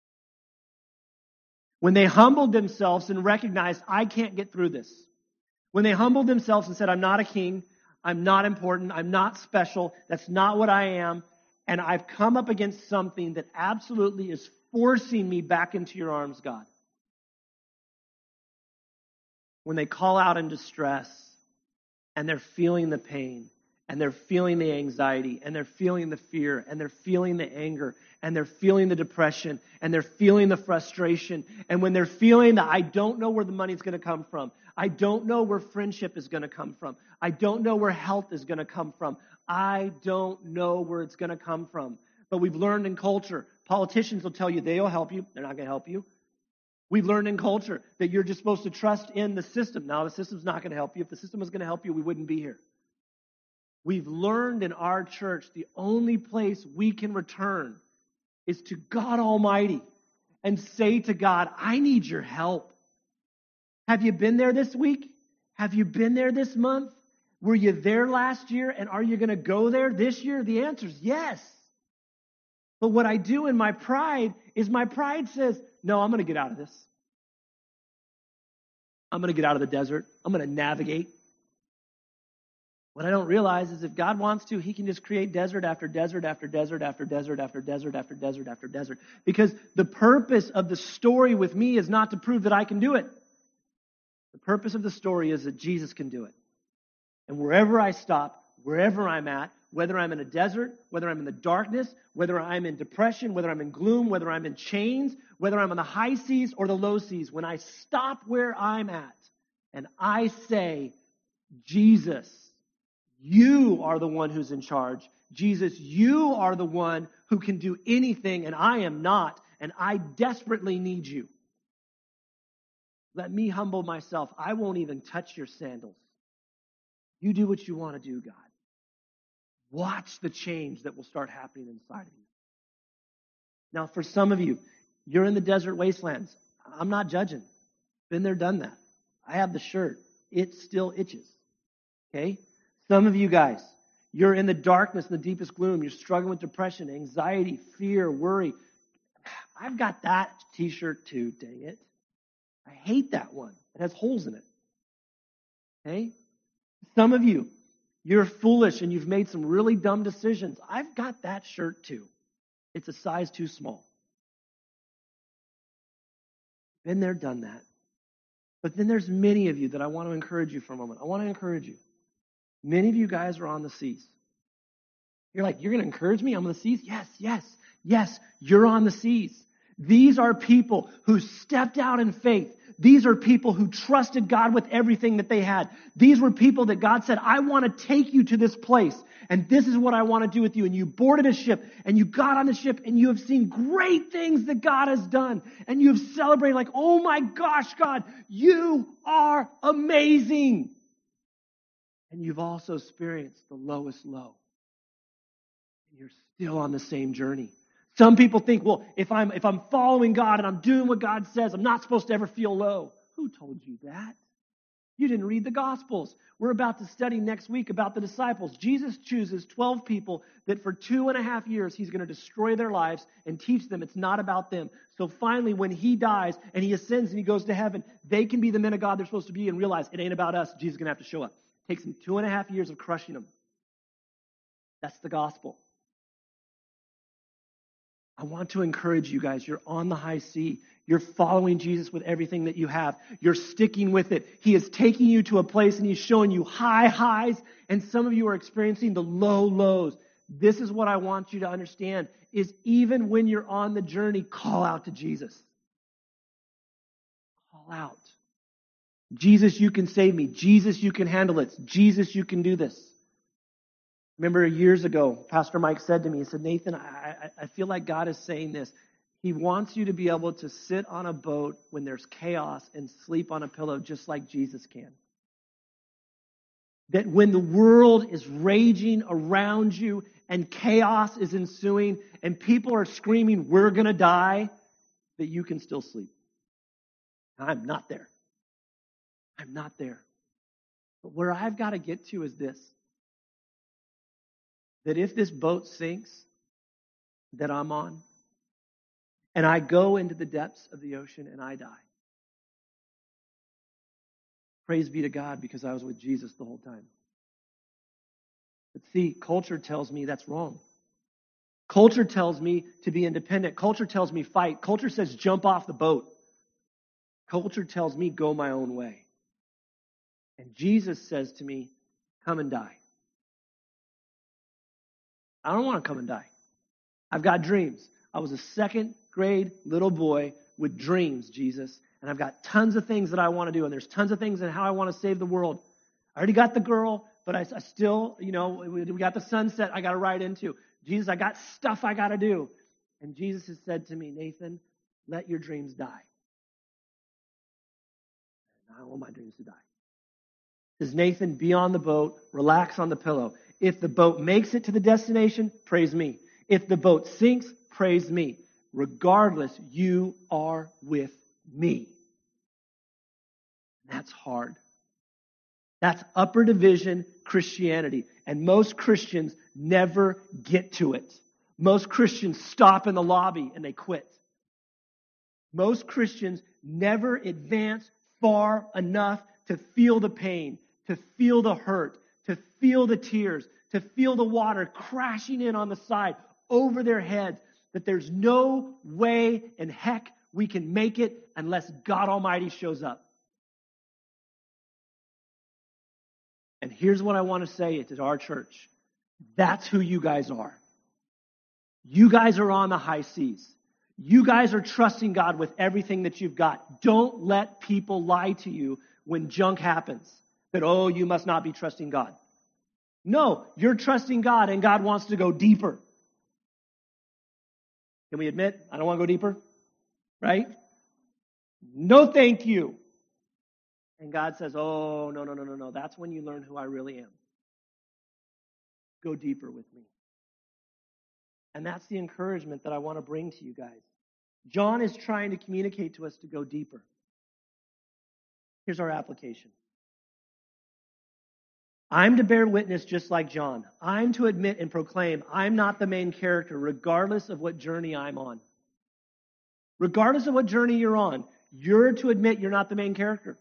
When they humbled themselves and recognized, I can't get through this. When they humbled themselves and said, I'm not a king, I'm not important, I'm not special, that's not what I am, and I've come up against something that absolutely is forcing me back into your arms, God. When they call out in distress and they're feeling the pain and they're feeling the anxiety and they're feeling the fear and they're feeling the anger and they're feeling the depression and they're feeling the frustration, and when they're feeling that I don't know where the money's going to come from, I don't know where friendship is going to come from, I don't know where health is going to come from, I don't know where it's going to come from. But we've learned in culture, politicians will tell you they'll help you, they're not going to help you. We've learned in culture that you're just supposed to trust in the system. Now, the system's not going to help you. If the system was going to help you, we wouldn't be here. We've learned in our church the only place we can return is to God Almighty and say to God, I need your help. Have you been there this week? Have you been there this month? Were you there last year? And are you going to go there this year? The answer is yes. But what I do in my pride is my pride says, no, I'm going to get out of this. I'm going to get out of the desert. I'm going to navigate. What I don't realize is if God wants to, he can just create desert after desert after desert after desert after desert after desert after desert. Because the purpose of the story with me is not to prove that I can do it. The purpose of the story is that Jesus can do it. And wherever I stop, wherever I'm at, whether I'm in a desert, whether I'm in the darkness, whether I'm in depression, whether I'm in gloom, whether I'm in chains, whether I'm on the high seas or the low seas, when I stop where I'm at and I say, Jesus, you are the one who's in charge. Jesus, you are the one who can do anything, and I am not, and I desperately need you. Let me humble myself. I won't even touch your sandals. You do what you want to do, God. Watch the change that will start happening inside of you. Now, for some of you, you're in the desert wastelands. I'm not judging. Been there, done that. I have the shirt. It still itches. Okay? Some of you guys, you're in the darkness, the deepest gloom. You're struggling with depression, anxiety, fear, worry. I've got that t-shirt too, dang it. I hate that one. It has holes in it. Okay? Some of you, you're foolish and you've made some really dumb decisions. I've got that shirt too. It's a size too small. Been there, done that. But then there's many of you that I want to encourage you for a moment. I want to encourage you. Many of you guys are on the seas. You're like, you're going to encourage me? I'm on the seas? Yes, you're on the seas. These are people who stepped out in faith. These are people who trusted God with everything that they had. These were people that God said, I want to take you to this place, and this is what I want to do with you. And you boarded a ship, and you got on the ship, and you have seen great things that God has done. And you have celebrated like, oh my gosh, God, you are amazing. And you've also experienced the lowest low. And you're still on the same journey. Some people think, well, if I'm following God and I'm doing what God says, I'm not supposed to ever feel low. Who told you that? You didn't read the Gospels. We're about to study next week about the disciples. Jesus chooses 12 people that for 2.5 years he's going to destroy their lives and teach them it's not about them. So finally, when he dies and he ascends and he goes to heaven, they can be the men of God they're supposed to be and realize it ain't about us. Jesus is going to have to show up. It takes him 2.5 years of crushing them. That's the gospel. I want to encourage you guys. You're on the high sea. You're following Jesus with everything that you have. You're sticking with it. He is taking you to a place and he's showing you high highs, and some of you are experiencing the low lows. This is what I want you to understand is even when you're on the journey, call out to Jesus. Call out. Jesus, you can save me. Jesus, you can handle it. Jesus, you can do this. Remember years ago, Pastor Mike said to me, he said, Nathan, I feel like God is saying this. He wants you to be able to sit on a boat when there's chaos and sleep on a pillow just like Jesus can. That when the world is raging around you and chaos is ensuing and people are screaming, we're going to die, that you can still sleep. I'm not there. I'm not there. But where I've got to get to is this. That if this boat sinks, that I'm on, and I go into the depths of the ocean and I die. Praise be to God, because I was with Jesus the whole time. But see, culture tells me that's wrong. Culture tells me to be independent. Culture tells me fight. Culture says jump off the boat. Culture tells me go my own way. And Jesus says to me, come and die. I don't want to come and die. I've got dreams. I was a second grade little boy with dreams, Jesus. And I've got tons of things that I want to do. And there's tons of things in how I want to save the world. I already got the girl, but I still, we got the sunset I got to ride into. Jesus, I got stuff I got to do. And Jesus has said to me, Nathan, let your dreams die. I don't want my dreams to die. He says, Nathan, be on the boat, relax on the pillow. If the boat makes it to the destination, praise me. If the boat sinks, praise me. Regardless, you are with me. That's hard. That's upper division Christianity. And most Christians never get to it. Most Christians stop in the lobby and they quit. Most Christians never advance far enough to feel the pain, to feel the hurt, to feel the tears, to feel the water crashing in on the side over their heads, that there's no way in heck we can make it unless God Almighty shows up. And here's what I want to say to our church. That's who you guys are. You guys are on the high seas. You guys are trusting God with everything that you've got. Don't let people lie to you when junk happens. That, oh, you must not be trusting God. No, you're trusting God and God wants to go deeper. Can we admit, I don't want to go deeper? Right? No, thank you. And God says, oh, no. That's when you learn who I really am. Go deeper with me. And that's the encouragement that I want to bring to you guys. John is trying to communicate to us to go deeper. Here's our application. I'm to bear witness just like John. I'm to admit and proclaim I'm not the main character, regardless of what journey I'm on. Regardless of what journey you're on, you're to admit you're not the main character.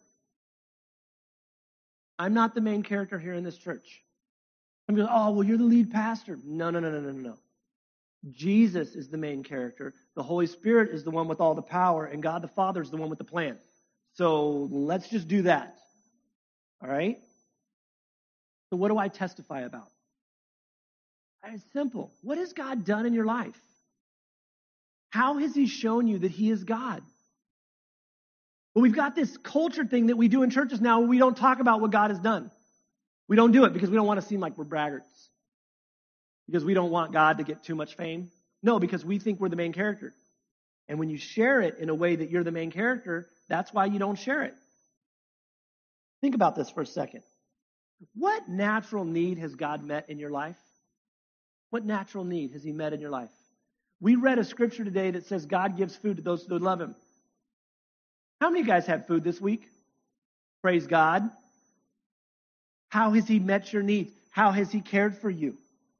I'm not the main character here in this church. I'm going, oh, well, you're the lead pastor. No. Jesus is the main character. The Holy Spirit is the one with all the power, and God the Father is the one with the plan. So let's just do that. All right? So what do I testify about? It's simple. What has God done in your life? How has He shown you that He is God? Well, we've got this culture thing that we do in churches now where we don't talk about what God has done. We don't do it because we don't want to seem like we're braggarts. Because we don't want God to get too much fame. No, because we think we're the main character. And when you share it in a way that you're the main character, that's why you don't share it. Think about this for a second. What natural need has God met in your life? What natural need has He met in your life? We read a scripture today that says God gives food to those who love Him. How many of you guys had food this week? Praise God. How has He met your needs? How has He cared for you?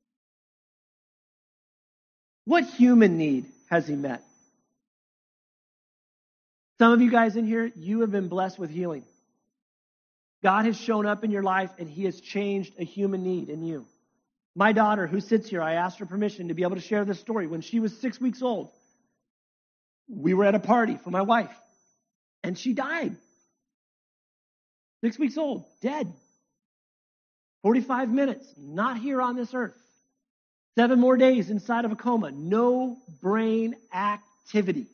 What human need has He met? Some of you guys in here, you have been blessed with healing. God has shown up in your life and He has changed a human need in you. My daughter, who sits here, I asked her permission to be able to share this story. When she was 6 weeks old, we were at a party for my wife, and she died. 6 weeks old, dead. 45 minutes, not here on this earth. 7 more days inside of a coma. No brain activity.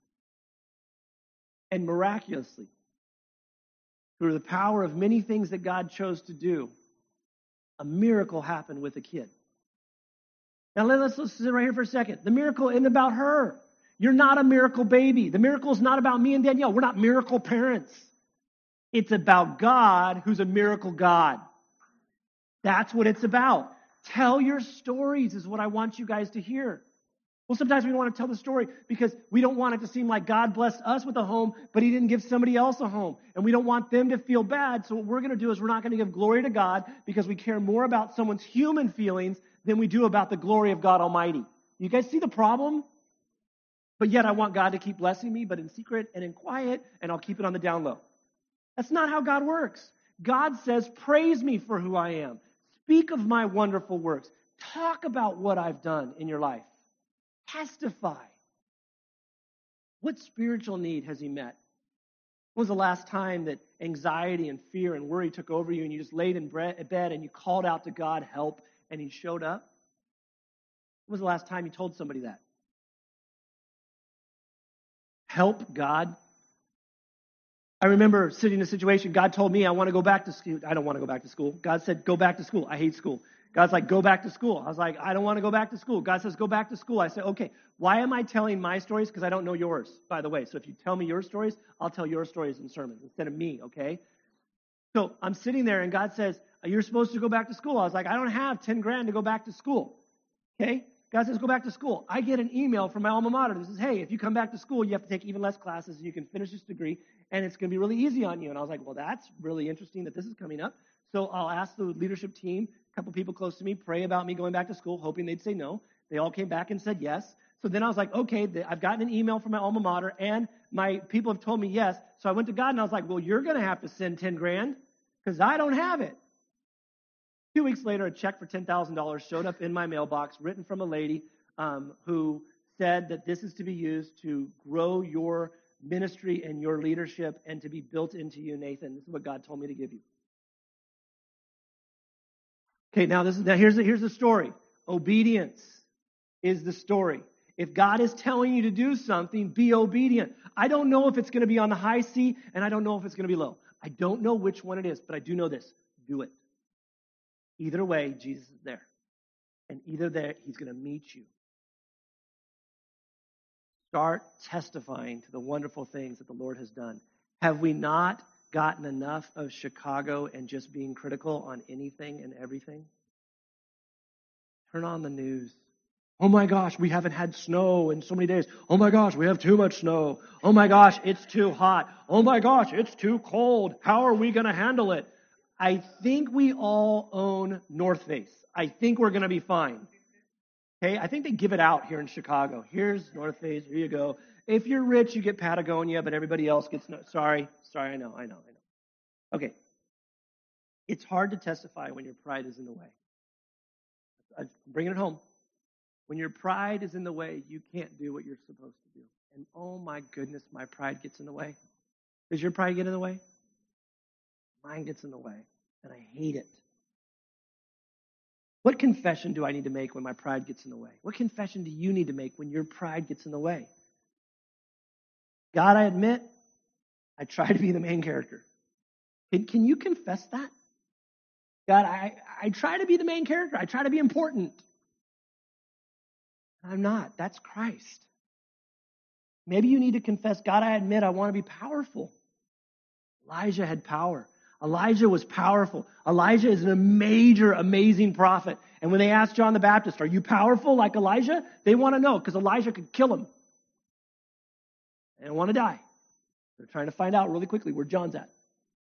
And miraculously, through the power of many things that God chose to do, a miracle happened with a kid. Now let's sit right here for a second. The miracle isn't about her. You're not a miracle baby. The miracle is not about me and Danielle. We're not miracle parents. It's about God, who's a miracle God. That's what it's about. Tell your stories is what I want you guys to hear. Well, sometimes we don't want to tell the story because we don't want it to seem like God blessed us with a home, but He didn't give somebody else a home. And we don't want them to feel bad. So what we're going to do is we're not going to give glory to God because we care more about someone's human feelings than we do about the glory of God Almighty. You guys see the problem? But yet I want God to keep blessing me, but in secret and in quiet, and I'll keep it on the down low. That's not how God works. God says, praise me for who I am. Speak of my wonderful works. Talk about what I've done in your life. Testify. What spiritual need has he met? When was the last time that anxiety and fear and worry took over you and you just laid in bed and you called out to God, help, and he showed up? When was the last time you told somebody that? Help, God. I remember sitting in a situation, God told me I want to go back to school. I don't want to go back to school. God said, go back to school. I hate school. God's like, go back to school. I was like, I don't want to go back to school. God says, go back to school. I said, okay, why am I telling my stories? Because I don't know yours, by the way. So if you tell me your stories, I'll tell your stories in sermons instead of me, okay? So I'm sitting there and God says, you're supposed to go back to school. I was like, I don't have 10 grand to go back to school, okay? God says, go back to school. I get an email from my alma mater that says, hey, if you come back to school, you have to take even less classes and you can finish this degree and it's going to be really easy on you. And I was like, well, that's really interesting that this is coming up. So I'll ask the leadership team, a couple people close to me, pray about me going back to school, hoping they'd say no. They all came back and said yes. So then I was like, okay, I've gotten an email from my alma mater and my people have told me yes. So I went to God and I was like, well, you're going to have to send 10 grand because I don't have it. 2 weeks later, a check for $10,000 showed up in my mailbox, written from a lady who said that this is to be used to grow your ministry and your leadership and to be built into you, Nathan. This is what God told me to give you. Okay, now here's the story. Obedience is the story. If God is telling you to do something, be obedient. I don't know if it's going to be on the high C, and I don't know if it's going to be low. I don't know which one it is, but I do know this. Do it. Either way, Jesus is there. And either there, he's going to meet you. Start testifying to the wonderful things that the Lord has done. Have we not gotten enough of Chicago and just being critical on anything and everything? Turn on the news. Oh my gosh, we haven't had snow in so many days. Oh my gosh, we have too much snow. Oh my gosh, it's too hot. Oh my gosh, it's too cold. How are we going to handle it? I think we all own North Face. I think we're going to be fine. Okay, I think they give it out here in Chicago. Here's North Face. Here you go. If you're rich, you get Patagonia, but everybody else gets no. Sorry, I know. Okay. It's hard to testify when your pride is in the way. I'm bringing it home. When your pride is in the way, you can't do what you're supposed to do. And oh my goodness, my pride gets in the way. Does your pride get in the way? Mine gets in the way, and I hate it. What confession do I need to make when my pride gets in the way? What confession do you need to make when your pride gets in the way? God, I admit, I try to be the main character. Can you confess that? God, I try to be the main character. I try to be important. I'm not. That's Christ. Maybe you need to confess, God, I admit I want to be powerful. Elijah had power. Elijah was powerful. Elijah is a major, amazing prophet. And when they asked John the Baptist, are you powerful like Elijah? They want to know because Elijah could kill him. They don't want to die. They're trying to find out really quickly where John's at.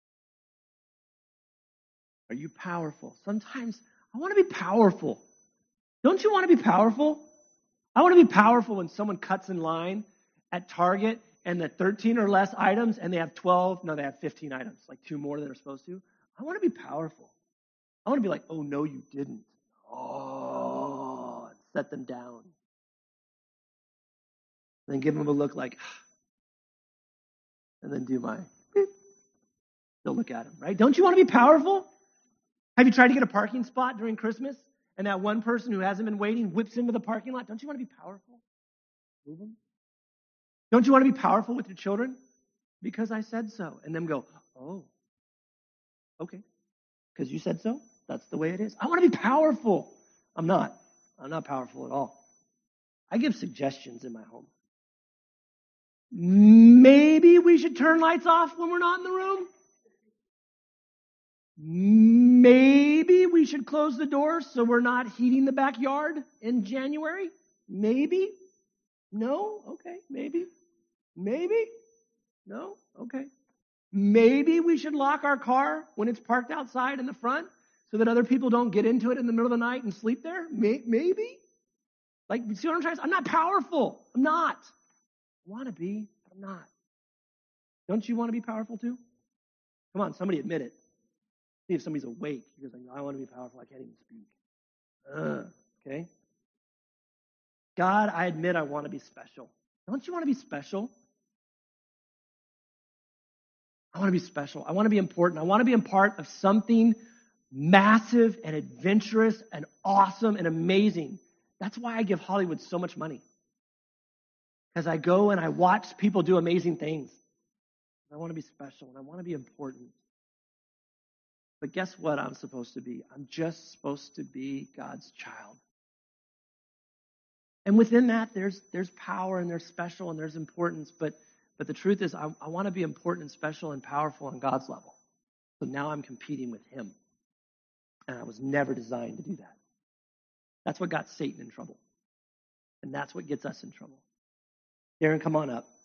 Are you powerful? Sometimes I want to be powerful. Don't you want to be powerful? I want to be powerful when someone cuts in line at Target and the 13 or less items, and they have 15 items, like 2 more than they're supposed to. I want to be powerful. I want to be like, oh, no, you didn't. Oh, set them down. And then give them a look like, and then do my, still look at them, right? Don't you want to be powerful? Have you tried to get a parking spot during Christmas, and that one person who hasn't been waiting whips into the parking lot? Don't you want to be powerful? Move them. Don't you want to be powerful with your children? Because I said so. And them go, oh, okay. Because you said so? That's the way it is. I want to be powerful. I'm not powerful at all. I give suggestions in my home. Maybe we should turn lights off when we're not in the room. Maybe we should close the door so we're not heating the backyard in January. Maybe. No? Okay, maybe. Maybe? No? Okay. Maybe we should lock our car when it's parked outside in the front so that other people don't get into it in the middle of the night and sleep there? Maybe? Like, you see what I'm trying to say? I'm not powerful. I'm not. I want to be, but I'm not. Don't you want to be powerful too? Come on, somebody admit it. See if somebody's awake. You're like, I want to be powerful. I can't even speak. Okay? God, I admit I want to be special. Don't you want to be special? I want to be special. I want to be important. I want to be a part of something massive and adventurous and awesome and amazing. That's why I give Hollywood so much money. Because I go and I watch people do amazing things. I want to be special and I want to be important. But guess what I'm supposed to be? I'm just supposed to be God's child. And within that, there's power and there's special and there's importance. But the truth is, I want to be important and special and powerful on God's level. So now I'm competing with him. And I was never designed to do that. That's what got Satan in trouble. And that's what gets us in trouble. Darren, come on up.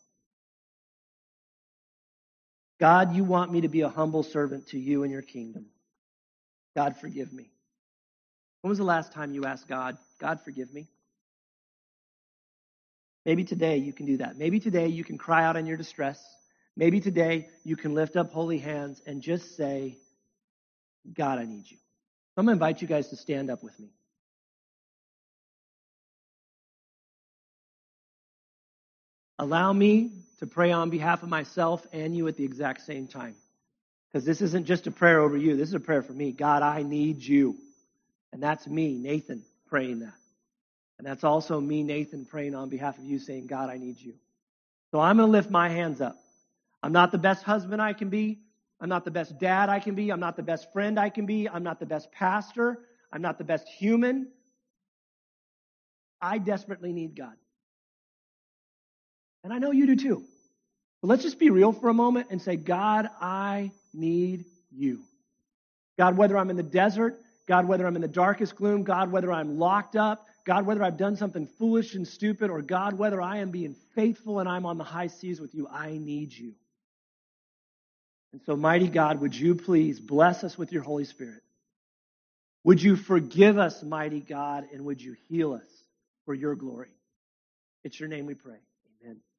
God, you want me to be a humble servant to you and your kingdom. God, forgive me. When was the last time you asked God, God, forgive me? Maybe today you can do that. Maybe today you can cry out in your distress. Maybe today you can lift up holy hands and just say, God, I need you. I'm going to invite you guys to stand up with me. Allow me to pray on behalf of myself and you at the exact same time. Because this isn't just a prayer over you. This is a prayer for me. God, I need you. And that's me, Nathan, praying that. And that's also me, Nathan, praying on behalf of you, saying, God, I need you. So I'm going to lift my hands up. I'm not the best husband I can be. I'm not the best dad I can be. I'm not the best friend I can be. I'm not the best pastor. I'm not the best human. I desperately need God. And I know you do too. But let's just be real for a moment and say, God, I need you. God, whether I'm in the desert, God, whether I'm in the darkest gloom, God, whether I'm locked up, God, whether I've done something foolish and stupid, or God, whether I am being faithful and I'm on the high seas with you, I need you. And so, mighty God, would you please bless us with your Holy Spirit? Would you forgive us, mighty God, and would you heal us for your glory? It's your name we pray. Amen.